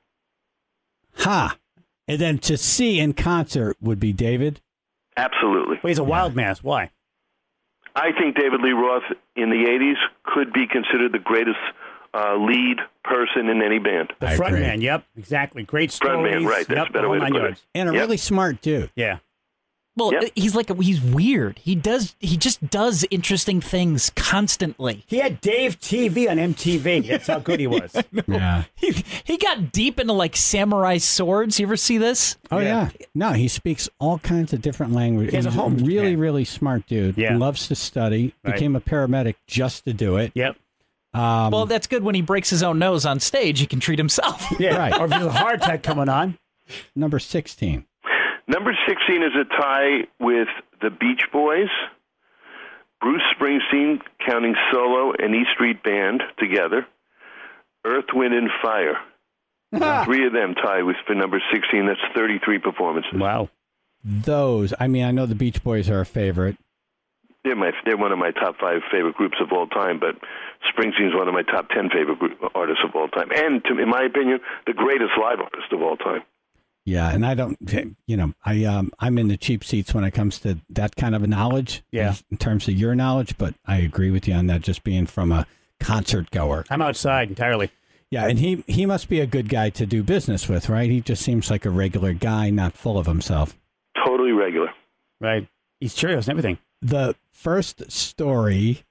And then to see in concert would be David? Absolutely. Well, he's a wild man. Why? I think David Lee Roth in the 80s could be considered the greatest lead person in any band. The front man, yep, exactly. Great stories. Front man, right. That's a better way to put it. And a really smart dude. Yeah. Well, he's weird. He just does interesting things constantly. He had Dave TV on MTV. That's how good he was. Yeah. He got deep into like samurai swords. You ever see this? Oh, yeah. No, he speaks all kinds of different languages. He's a really smart dude. Yeah. Loves to study. Right. Became a paramedic just to do it. Yep. Well, that's good when he breaks his own nose on stage. He can treat himself. Yeah. Right. Or if there's a heart attack coming on. Number 16. Number 16 is a tie with the Beach Boys, Bruce Springsteen, counting solo and E Street Band together, Earth, Wind, and Fire. Three of them tie for number 16. That's 33 performances. Wow. Those, I know the Beach Boys are a favorite. They're one of my top 5 favorite groups of all time, but Springsteen's one of my top 10 favorite artists of all time. And, in my opinion, the greatest live artist of all time. Yeah, and I don't, I'm in the cheap seats when it comes to that kind of knowledge. Yeah. In terms of your knowledge, but I agree with you on that, just being from a concert goer. I'm outside entirely. Yeah, and he must be a good guy to do business with, right? He just seems like a regular guy, not full of himself. Totally regular. Right. He's Cheerios and everything. The first story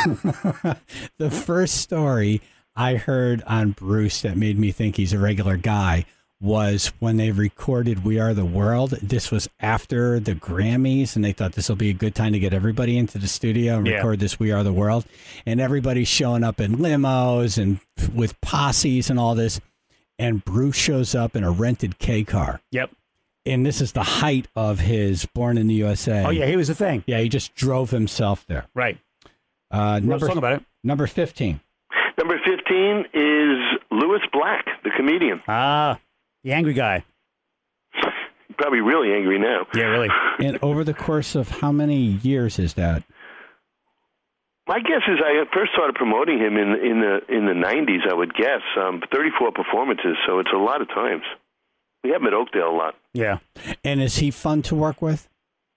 I heard on Bruce that made me think he's a regular guy was when they recorded We Are the World. This was after the Grammys, and they thought this will be a good time to get everybody into the studio and record this We Are the World. And everybody's showing up in limos and with posses and all this. And Bruce shows up in a rented K car. Yep. And this is the height of his Born in the USA. Oh, yeah, he was a thing. Yeah, he just drove himself there. Right. Number song about it. Number 15. Number 15 is Louis Black, the comedian. Ah, the angry guy. Probably really angry now. Yeah, really. And over the course of how many years is that? My guess is I first started promoting him in the 90s, I would guess. 34 performances, so it's a lot of times. We have him at Oakdale a lot. Yeah. And is he fun to work with?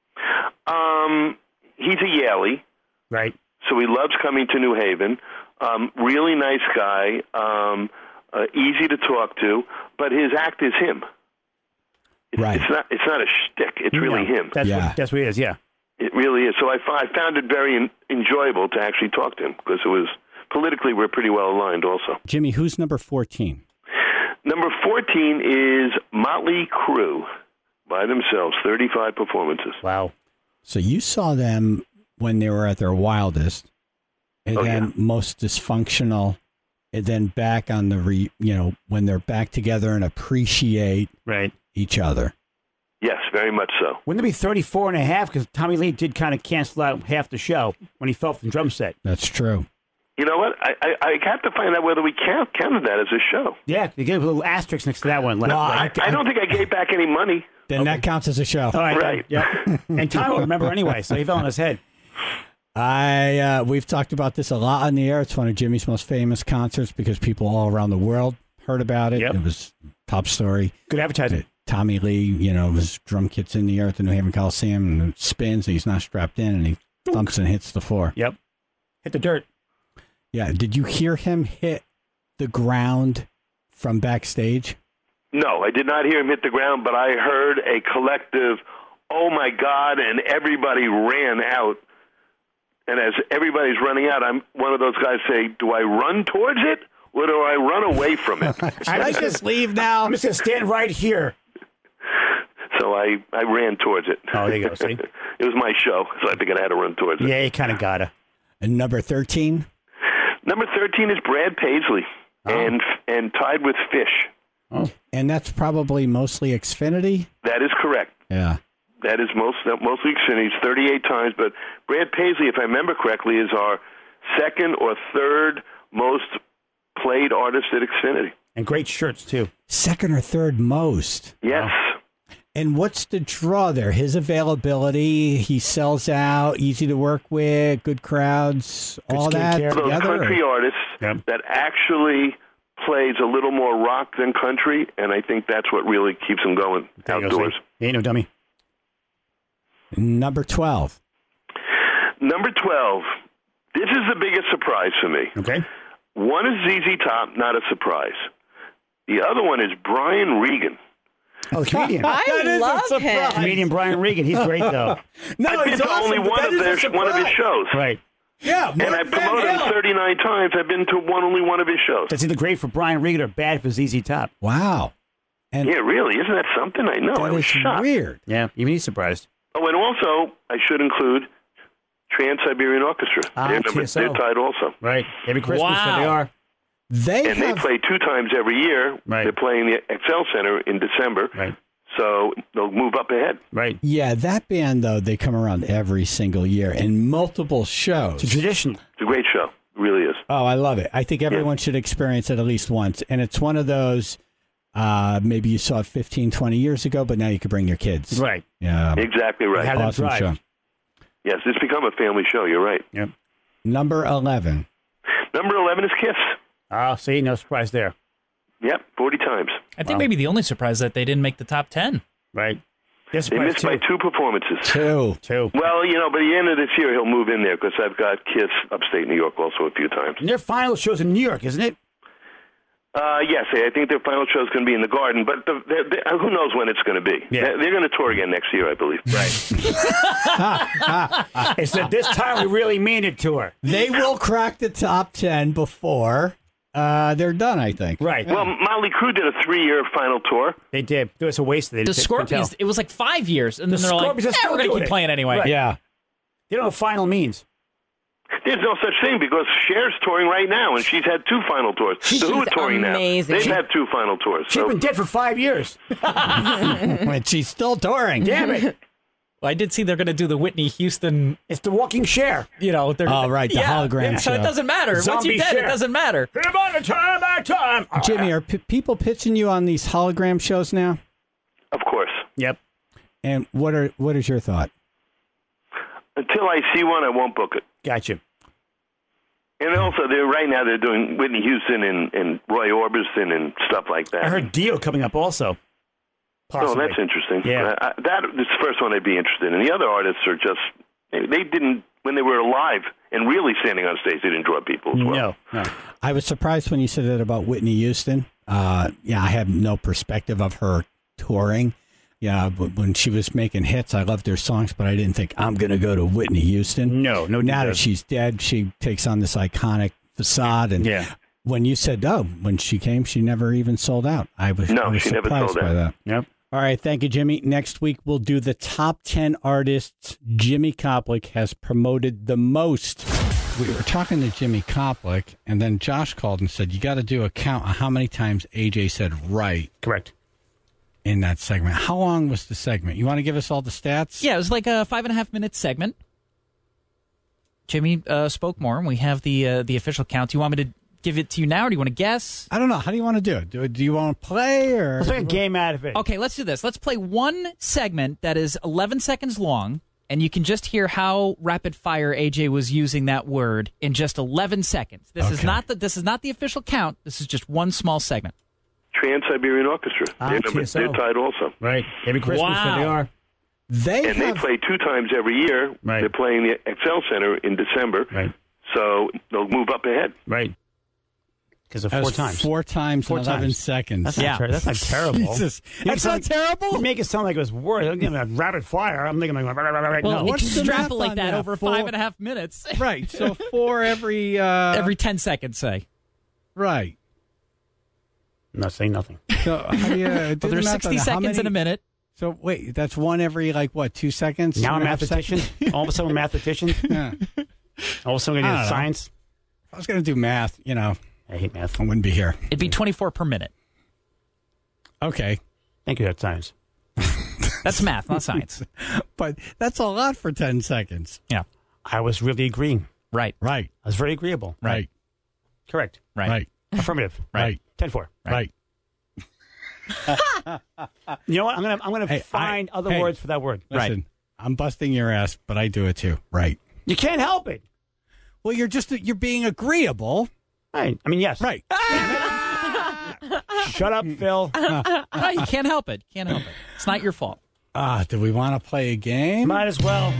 He's a Yaley. Right. So he loves coming to New Haven. Really nice guy. Easy to talk to, but his act is him. Right. It's not a shtick. It's really him. That's what he is, yeah. It really is. So I found it very enjoyable to actually talk to him because it was politically we're pretty well aligned also. Jimmy, who's number 14? Number 14 is Motley Crue by themselves, 35 performances. Wow. So you saw them when they were at their wildest, and then most dysfunctional, and then back on the when they're back together and appreciate each other. Yes, very much so. Wouldn't it be 34 and a half? Because Tommy Lee did kind of cancel out half the show when he fell from drum set. That's true. You know what? I have to find out whether we counted that as a show. Yeah, they gave a little asterisk next to that one. Well, I don't think I gave back any money. Then that counts as a show. All right. Right. Yeah. And Tommy will remember anyway, so he fell on his head. We've talked about this a lot on the air. It's one of Jimmy's most famous concerts because people all around the world heard about it. Yep. It was top story. Good advertising. Tommy Lee, his drum kit's in the air at the New Haven Coliseum and it spins and he's not strapped in and he thumps and hits the floor. Yep. Hit the dirt. Yeah. Did you hear him hit the ground from backstage? No, I did not hear him hit the ground, but I heard a collective, oh my God, and everybody ran out. And as everybody's running out, I'm one of those guys say, do I run towards it or do I run away from it? I just leave now. I'm just going to stand right here. So I ran towards it. Oh, there you go, see? It was my show, so I figured I had to run towards it. Yeah, you kind of got to. And number 13? Number 13 is Brad Paisley, and tied with Fish. Oh. And that's probably mostly Xfinity? That is correct. Yeah. That is mostly Xfinity. It's 38 times, but Brad Paisley, if I remember correctly, is our second or third most played artist at Xfinity. And great shirts, too. Second or third most. Yes. And what's the draw there? His availability, he sells out, easy to work with, good crowds, all that Those together? country artists that actually plays a little more rock than country, and I think that's what really keeps them going outdoors. Ain't no dummy. Number 12. Number 12. This is the biggest surprise for me. Okay. One is ZZ Top, not a surprise. The other one is Brian Regan. Oh, the comedian. I love him. Comedian Brian Regan. He's great, though. I've been to only one of his shows. Right. Yeah, and I promoted him 39 times. I've been to only one of his shows. That's either great for Brian Regan or bad for ZZ Top. Wow. Yeah, really. Isn't that something? I know. I was shocked. Weird. Yeah, even he's surprised. Oh, and also, I should include Trans-Siberian Orchestra. They're tied also. Right. Every Christmas, so they are. They play 2 times every year. Right. They're playing the Excel Center in December. Right. So they'll move up ahead. Right. Yeah, that band, though, they come around every single year in multiple shows. It's a tradition. It's a great show. It really is. Oh, I love it. I think everyone should experience it at least once. And it's one of those, maybe you saw it 15, 20 years ago, but now you could bring your kids. Right. Yeah. Exactly right. Have them Awesome drive. show. Yes, it's become a family show. You're right. Yep. Number 11. Number 11 is Kiss. Oh, see, no surprise there. Yep, 40 times. I think maybe the only surprise that they didn't make the top 10. Right. They missed by 2 performances. Two. Well, by the end of this year, he'll move in there because I've got Kiss upstate New York also a few times. And their final show's in New York, isn't it? Yes, I think their final show is going to be in the Garden, but who knows when it's going to be. Yeah. They're going to tour again next year, I believe. Right. It's that this time we really mean it to her. They will crack the top 10 before they're done, I think. Right. Well, Motley Crue did a 3-year final tour. They did. It was a waste. The Scorpions, it was like 5 years, and then they're like, Scorpions are still we're going to doing keep it." playing anyway. Right. Yeah. They don't know what final means. There's no such thing because Cher's touring right now, and she's had 2 final tours. The Who are touring amazing. now. They've had 2 final tours. She's been dead for 5 years. And she's still touring. Damn it. Well, I did see they're going to do the Whitney Houston. It's the walking Cher. They're right, the hologram So show. it doesn't matter. Once Zombie you're dead, Cher. it doesn't matter. Come on, time. Jimmy, are people pitching you on these hologram shows now? Of course. Yep. And what is your thought? Until I see one, I won't book it. Gotcha. And also, they're doing Whitney Houston and Roy Orbison and stuff like that. I heard Dio coming up also. Possibly. Oh, that's interesting. Yeah. That's the first one I'd be interested in. The other artists are just, they didn't, when they were alive and really standing on stage, they didn't draw people as well. No. I was surprised when you said that about Whitney Houston. I have no perspective of her touring. Yeah, but when she was making hits, I loved her songs, but I didn't think I'm going to go to Whitney Houston. No. Now that she's dead, she takes on this iconic facade. And when you said, when she came, she never even sold out. I was she never surprised sold by out. that. Yep. All right, thank you, Jimmy. Next week, we'll do the top 10 artists Jimmy Koplik has promoted the most. We were talking to Jimmy Koplik, and then Josh called and said, you got to do a count on how many times AJ said right. Correct. In that segment. How long was the segment? You want to give us all the stats? Yeah, it was like a 5.5-minute segment. Jimmy spoke more, and we have the official count. Do you want me to give it to you now, or do you want to guess? I don't know. How do you want to do it? Do you want to play, or Let's make a game out of it. Okay, let's do this. Let's play one segment that is 11 seconds long, and you can just hear how rapid fire AJ was using that word in just 11 seconds. This is not the official count. This is just one small segment. Trans-Siberian Orchestra. They're tied also. Right. Every Christmas, so they are. They play 2 times every year. Right. They're playing the Excel Center in December. Right. So they'll move up ahead. Right. Because of That 4 was times. 4 times in 11 seconds. That's not, that's not terrible. Jesus. That's not terrible? You make it sound like it was worse. I'm giving a rapid fire. I'm thinking like, right. Well, No. you can extrapolate that over 5.5 minutes. Right. So 4 every... every 10 seconds, say. Right. I'm not saying nothing. So how do you... Well, there's 60 seconds in a minute. So wait, that's 1 every 2 seconds? Now I'm a 2.5 mathematician. seconds? All of a sudden, we're mathematicians. Yeah. All of a sudden, we're going to do science. If I was going to do math, I hate math. I wouldn't be here. It'd be 24 per minute. Okay. Thank you, that's science. That's math, not science. But that's a lot for 10 seconds. Yeah. I was really agreeing. Right. Right. I was very agreeable. Right. Correct. Right. Affirmative. Right. 10-4. Right. You know what? I'm gonna find other words for that word. Listen, I'm busting your ass, but I do it too. Right. You can't help it. Well, you're being agreeable. Right. I mean, yes. Right. Shut up, Phil. No, you can't help it. Can't help it. It's not your fault. Do we want to play a game? Might as well.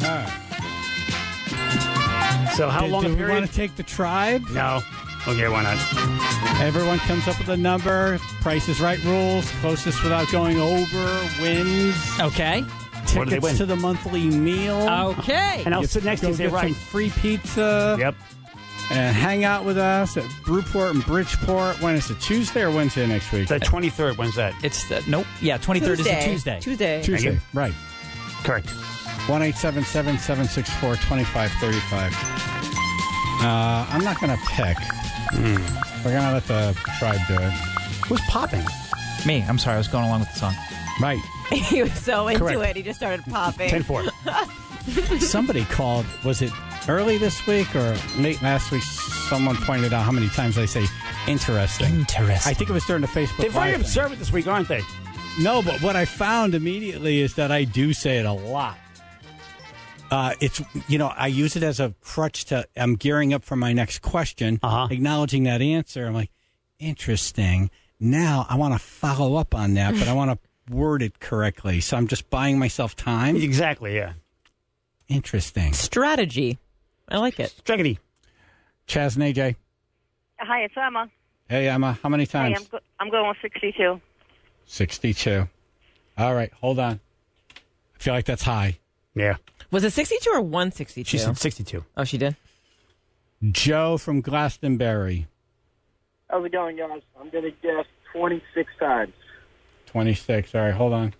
So how long a do we period? want to take the tribe? No. Okay, why not? Everyone comes up with a number. Price is Right rules. Closest without going over wins. Okay. What do they win? Tickets to the monthly meal. Okay. And I'll sit next to you and say, Get right. some free pizza. Yep. And hang out with us at Brewport and Bridgeport. When is it? Tuesday or Wednesday next week? The 23rd. When's that? It's the, nope. Yeah, 23rd is a Tuesday. Tuesday. Right. Correct. 1-877-764-2535. I'm not going to pick. We're going to let the tribe do it. Who's popping? Me. I'm sorry. I was going along with the song. Right. He was so into Correct. it, he just started popping. 10-4. Somebody called, was it early this week or late last week? Someone pointed out how many times I say interesting. Interesting. I think it was during the Facebook They're very Live thing. observant this week, aren't they? No, but what I found immediately is that I do say it a lot. It's, I use it as a crutch I'm gearing up for my next question, acknowledging that answer. I'm like, interesting. Now I want to follow up on that, but I want to word it correctly. So I'm just buying myself time. Exactly, yeah. – Interesting. Strategy. I like it. Strategy. Chaz and AJ. Hi, it's Emma. Hey, Emma. How many times? Hey, I'm going with 62. 62. All right, hold on. I feel like that's high. Yeah. Was it 62 or 162? She said 62. Oh, she did? Joe from Glastonbury. How's it going, guys? I'm going to guess 26 times. 26. All right, hold on.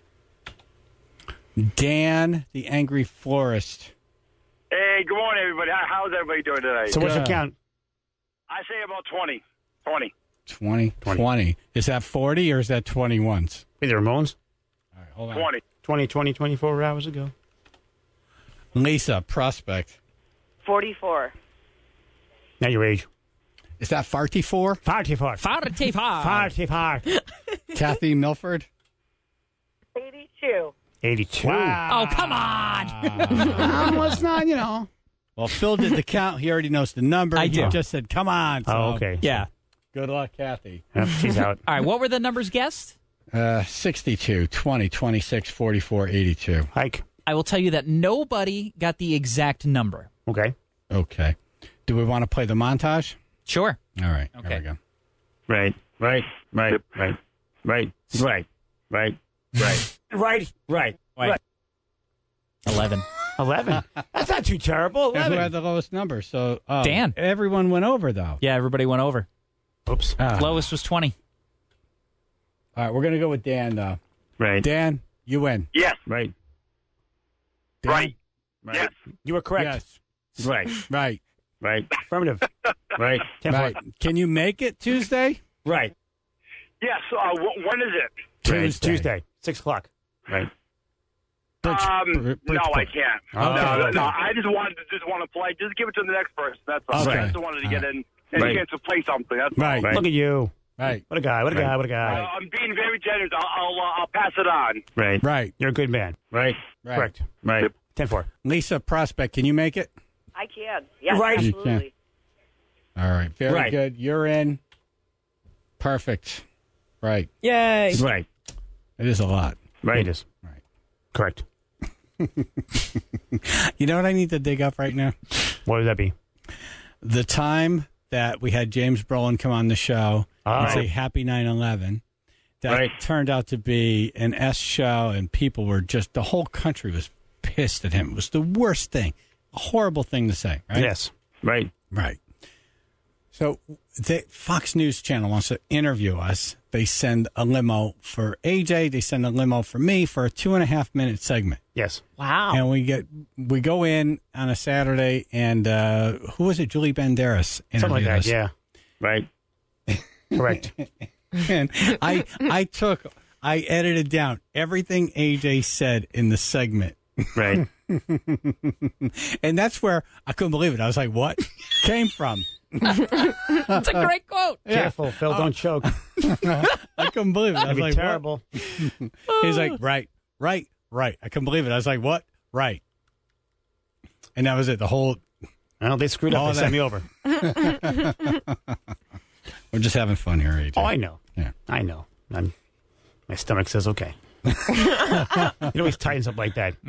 Dan, the Angry Florist. Hey, good morning, everybody. How's everybody doing today? So what's the count? I say about 20. 20. 20. Is that 40 or is that 21s? Hey, the Ramones? All right, hold on. 20. 24 hours ago. Lisa, Prospect. 44. Now your age. Is that 44? 44. 44. Kathy Milford. 82. 82. Wow. Oh, come on. Let's not, Well, Phil did the count. He already knows the number. I He do. just said, come on. So okay. Yeah. Good luck, Kathy. Yep, she's out. All right. What were the numbers guessed? 62, 20, 26, 44, 82. Hike. I will tell you that nobody got the exact number. Okay. Okay. Do we want to play the montage? Sure. All right. Okay. There we go. Right. 11. 11. That's not too terrible. Guess 11. who had the lowest number? So Dan. Everyone went over, though. Yeah, everybody went over. Oops. Lowest was 20. All right, we're going to go with Dan, though. Right. Dan, you win. Yes. Right. Dan? Right. Yes. You were correct. Yes. Right. Right. Affirmative. Right. 10-4. Right. Can you make it Tuesday? Right. Yes. When is it? Tuesday. 6 o'clock. Right. No, I can't. Okay. No. I just want to play. Just give it to the next person. That's all. Okay. I just wanted to get in and Right. get to play something. That's Right. Look at you. Right. What a guy. What a guy. What a guy. I'm being very generous. I'll pass it on. Right. Right. You're a good man. Right. Right. Correct. Right. 10-4. Lisa, Prospect, can you make it? I can. Yes, Right. You can. absolutely. All right. Very Right. good. You're in. Perfect. Right. Yay. Right. It is a lot. Right. It is. Right. Correct. You know what I need to dig up right now? What would that be? The time that we had James Brolin come on the show and say Happy 9/11. That turned out to be an S show, and people were just, the whole country was pissed at him. It was the worst thing. A horrible thing to say, right? Yes. Right. Right. So the Fox News Channel wants to interview us. They send a limo for AJ. They send a limo for me for a 2.5-minute segment. Yes. Wow. And we go in on a Saturday, and who was it? Julie Banderas. Something like interviewed that. us. Yeah. Right. Correct. And I took I edited down everything AJ said in the segment. Right. And that's where I couldn't believe it. I was like, what came from? It's a great quote. Yeah. Careful, Phil, don't choke. I couldn't believe it. I was That'd be like, terrible. What? He's like, right. I couldn't believe it. I was like, what? Right. And that was it. The whole. Well, they screwed up. They sent me over. We're just having fun here, AJ. Oh, I know. Yeah. I know. My stomach says okay. It always tightens up like that.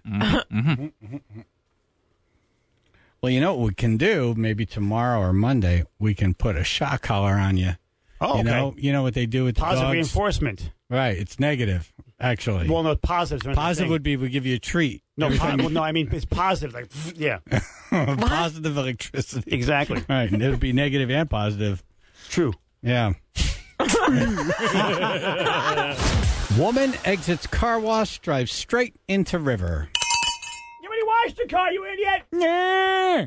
Well, you know what we can do? Maybe tomorrow or Monday, we can put a shock collar on you. Oh, okay. You know what they do with Positive the dogs? reinforcement. Right. It's negative, actually. Well, no, positives. Positive would be we give you a treat. No, I mean, it's positive. Like, yeah. Positive electricity. Exactly. Right. And it would be negative and positive. True. Yeah. Woman exits car wash, drives straight into river. You already washed the car, you idiot! Yeah.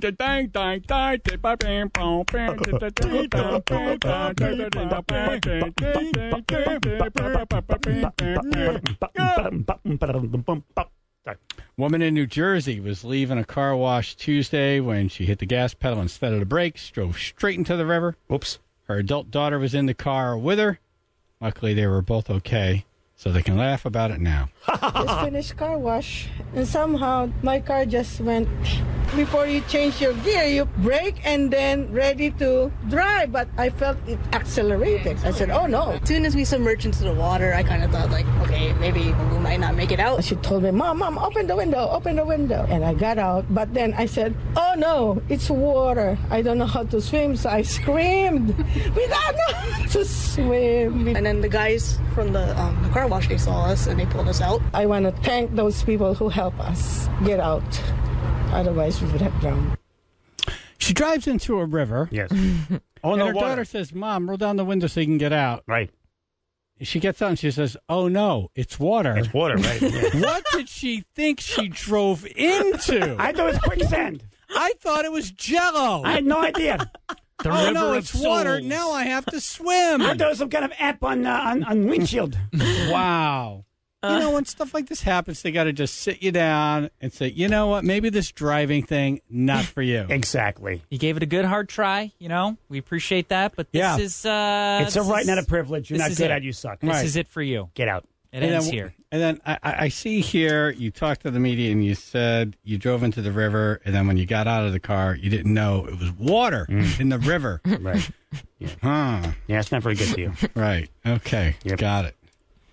Woman in New Jersey was leaving a car wash Tuesday when she hit the gas pedal instead of the brakes, drove straight into the river. Whoops. Her adult daughter was in the car with her. Luckily, they were both okay, so they can laugh about it now. Just finished car wash, and somehow my car just went. Before you change your gear, you brake and then ready to drive, but I felt it accelerated. I said, oh no. As soon as we submerged into the water, I kind of thought like, okay, maybe we might not make it out. She told me, Mom, open the window. And I got out, but then I said, oh no, it's water. I don't know how to swim, so I screamed. We don't know how to swim. And then the guys from the car wash, they saw us and they pulled us out. I want to thank those people who helped us get out. Otherwise, we would have drowned. She drives into a river. Yes. Oh, and no, her daughter says, Mom, roll down the window so you can get out. Right. She gets out and she says, oh, no, it's water. It's water, right. Yeah. What did she think she drove into? I thought it was quicksand. I thought it was Jell-O. I had no idea. The river no, it's of water. Souls. Now I have to swim. I thought it was some kind of app on windshield. Wow. You know, when stuff like this happens, they got to just sit you down and say, you know what, maybe this driving thing, not for you. Exactly. You gave it a good, hard try, you know. We appreciate that, but this is... it's a right, not a privilege. You're not good at it, you suck. This is it for you. Get out. It ends here. And then I see here, you talked to the media and you said you drove into the river, and then when you got out of the car, you didn't know it was water in the river. Right. Yeah. Huh. Yeah, it's not very good to you. Right. Okay. Yep. Got it.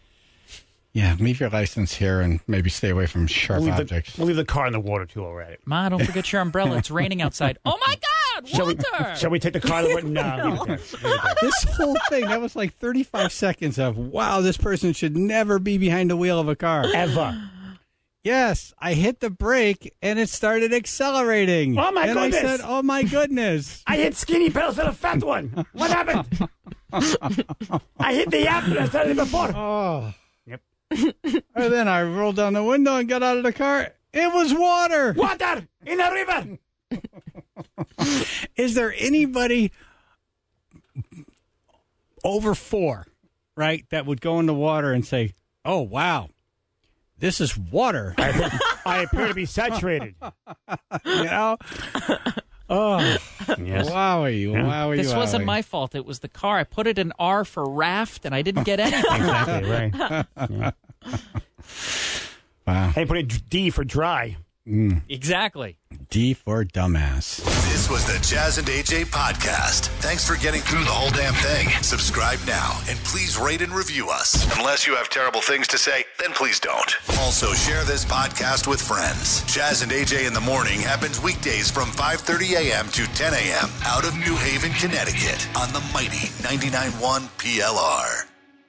Yeah, leave your license here and maybe stay away from sharp objects. We'll leave the car in the water, too, while we're at it. Ma, don't forget your umbrella. It's raining outside. Oh, my God, water! Shall we take the car? No. This whole thing, that was like 35 seconds of, wow, this person should never be behind the wheel of a car. Ever. Yes, I hit the brake and it started accelerating. Oh, my goodness. And I said, oh, my goodness. I hit skinny pedals to the fat one. What happened? I hit the after instead of the before. Oh. And then I rolled down the window and got out of the car. It was water. Water in a river. Is there anybody over 4, right, that would go in the water and say, oh, wow, this is water. I appear to be saturated. You know? Oh, yes. Wowie. This wasn't my fault. It was the car. I put it in R for raft, and I didn't get anything. Exactly, right. Yeah. Wow. Hey, put in D for dry. Exactly. D for dumbass. This was the Jazz and AJ podcast. Thanks for getting through the whole damn thing. Subscribe now and please rate and review us. Unless you have terrible things to say, then please don't. Also, share this podcast with friends. Jazz and AJ in the Morning happens weekdays from 5:30 a.m. to 10 a.m. out of New Haven, Connecticut on the mighty 99.1 PLR.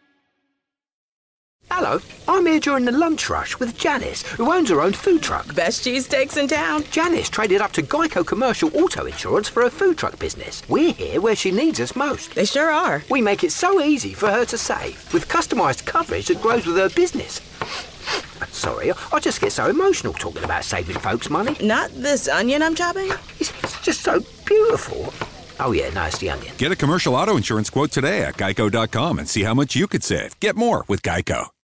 Hello, I'm here during the lunch rush with Janice, who owns her own food truck. Best cheesesteaks in town. Janice traded up to Geico Commercial Auto Insurance for her food truck business. We're here where she needs us most. They sure are. We make it so easy for her to save, with customised coverage that grows with her business. Sorry, I just get so emotional talking about saving folks money. Not this onion I'm chopping. It's just so beautiful. Oh, yeah, no, it's the onion. Get a commercial auto insurance quote today at geico.com and see how much you could save. Get more with Geico.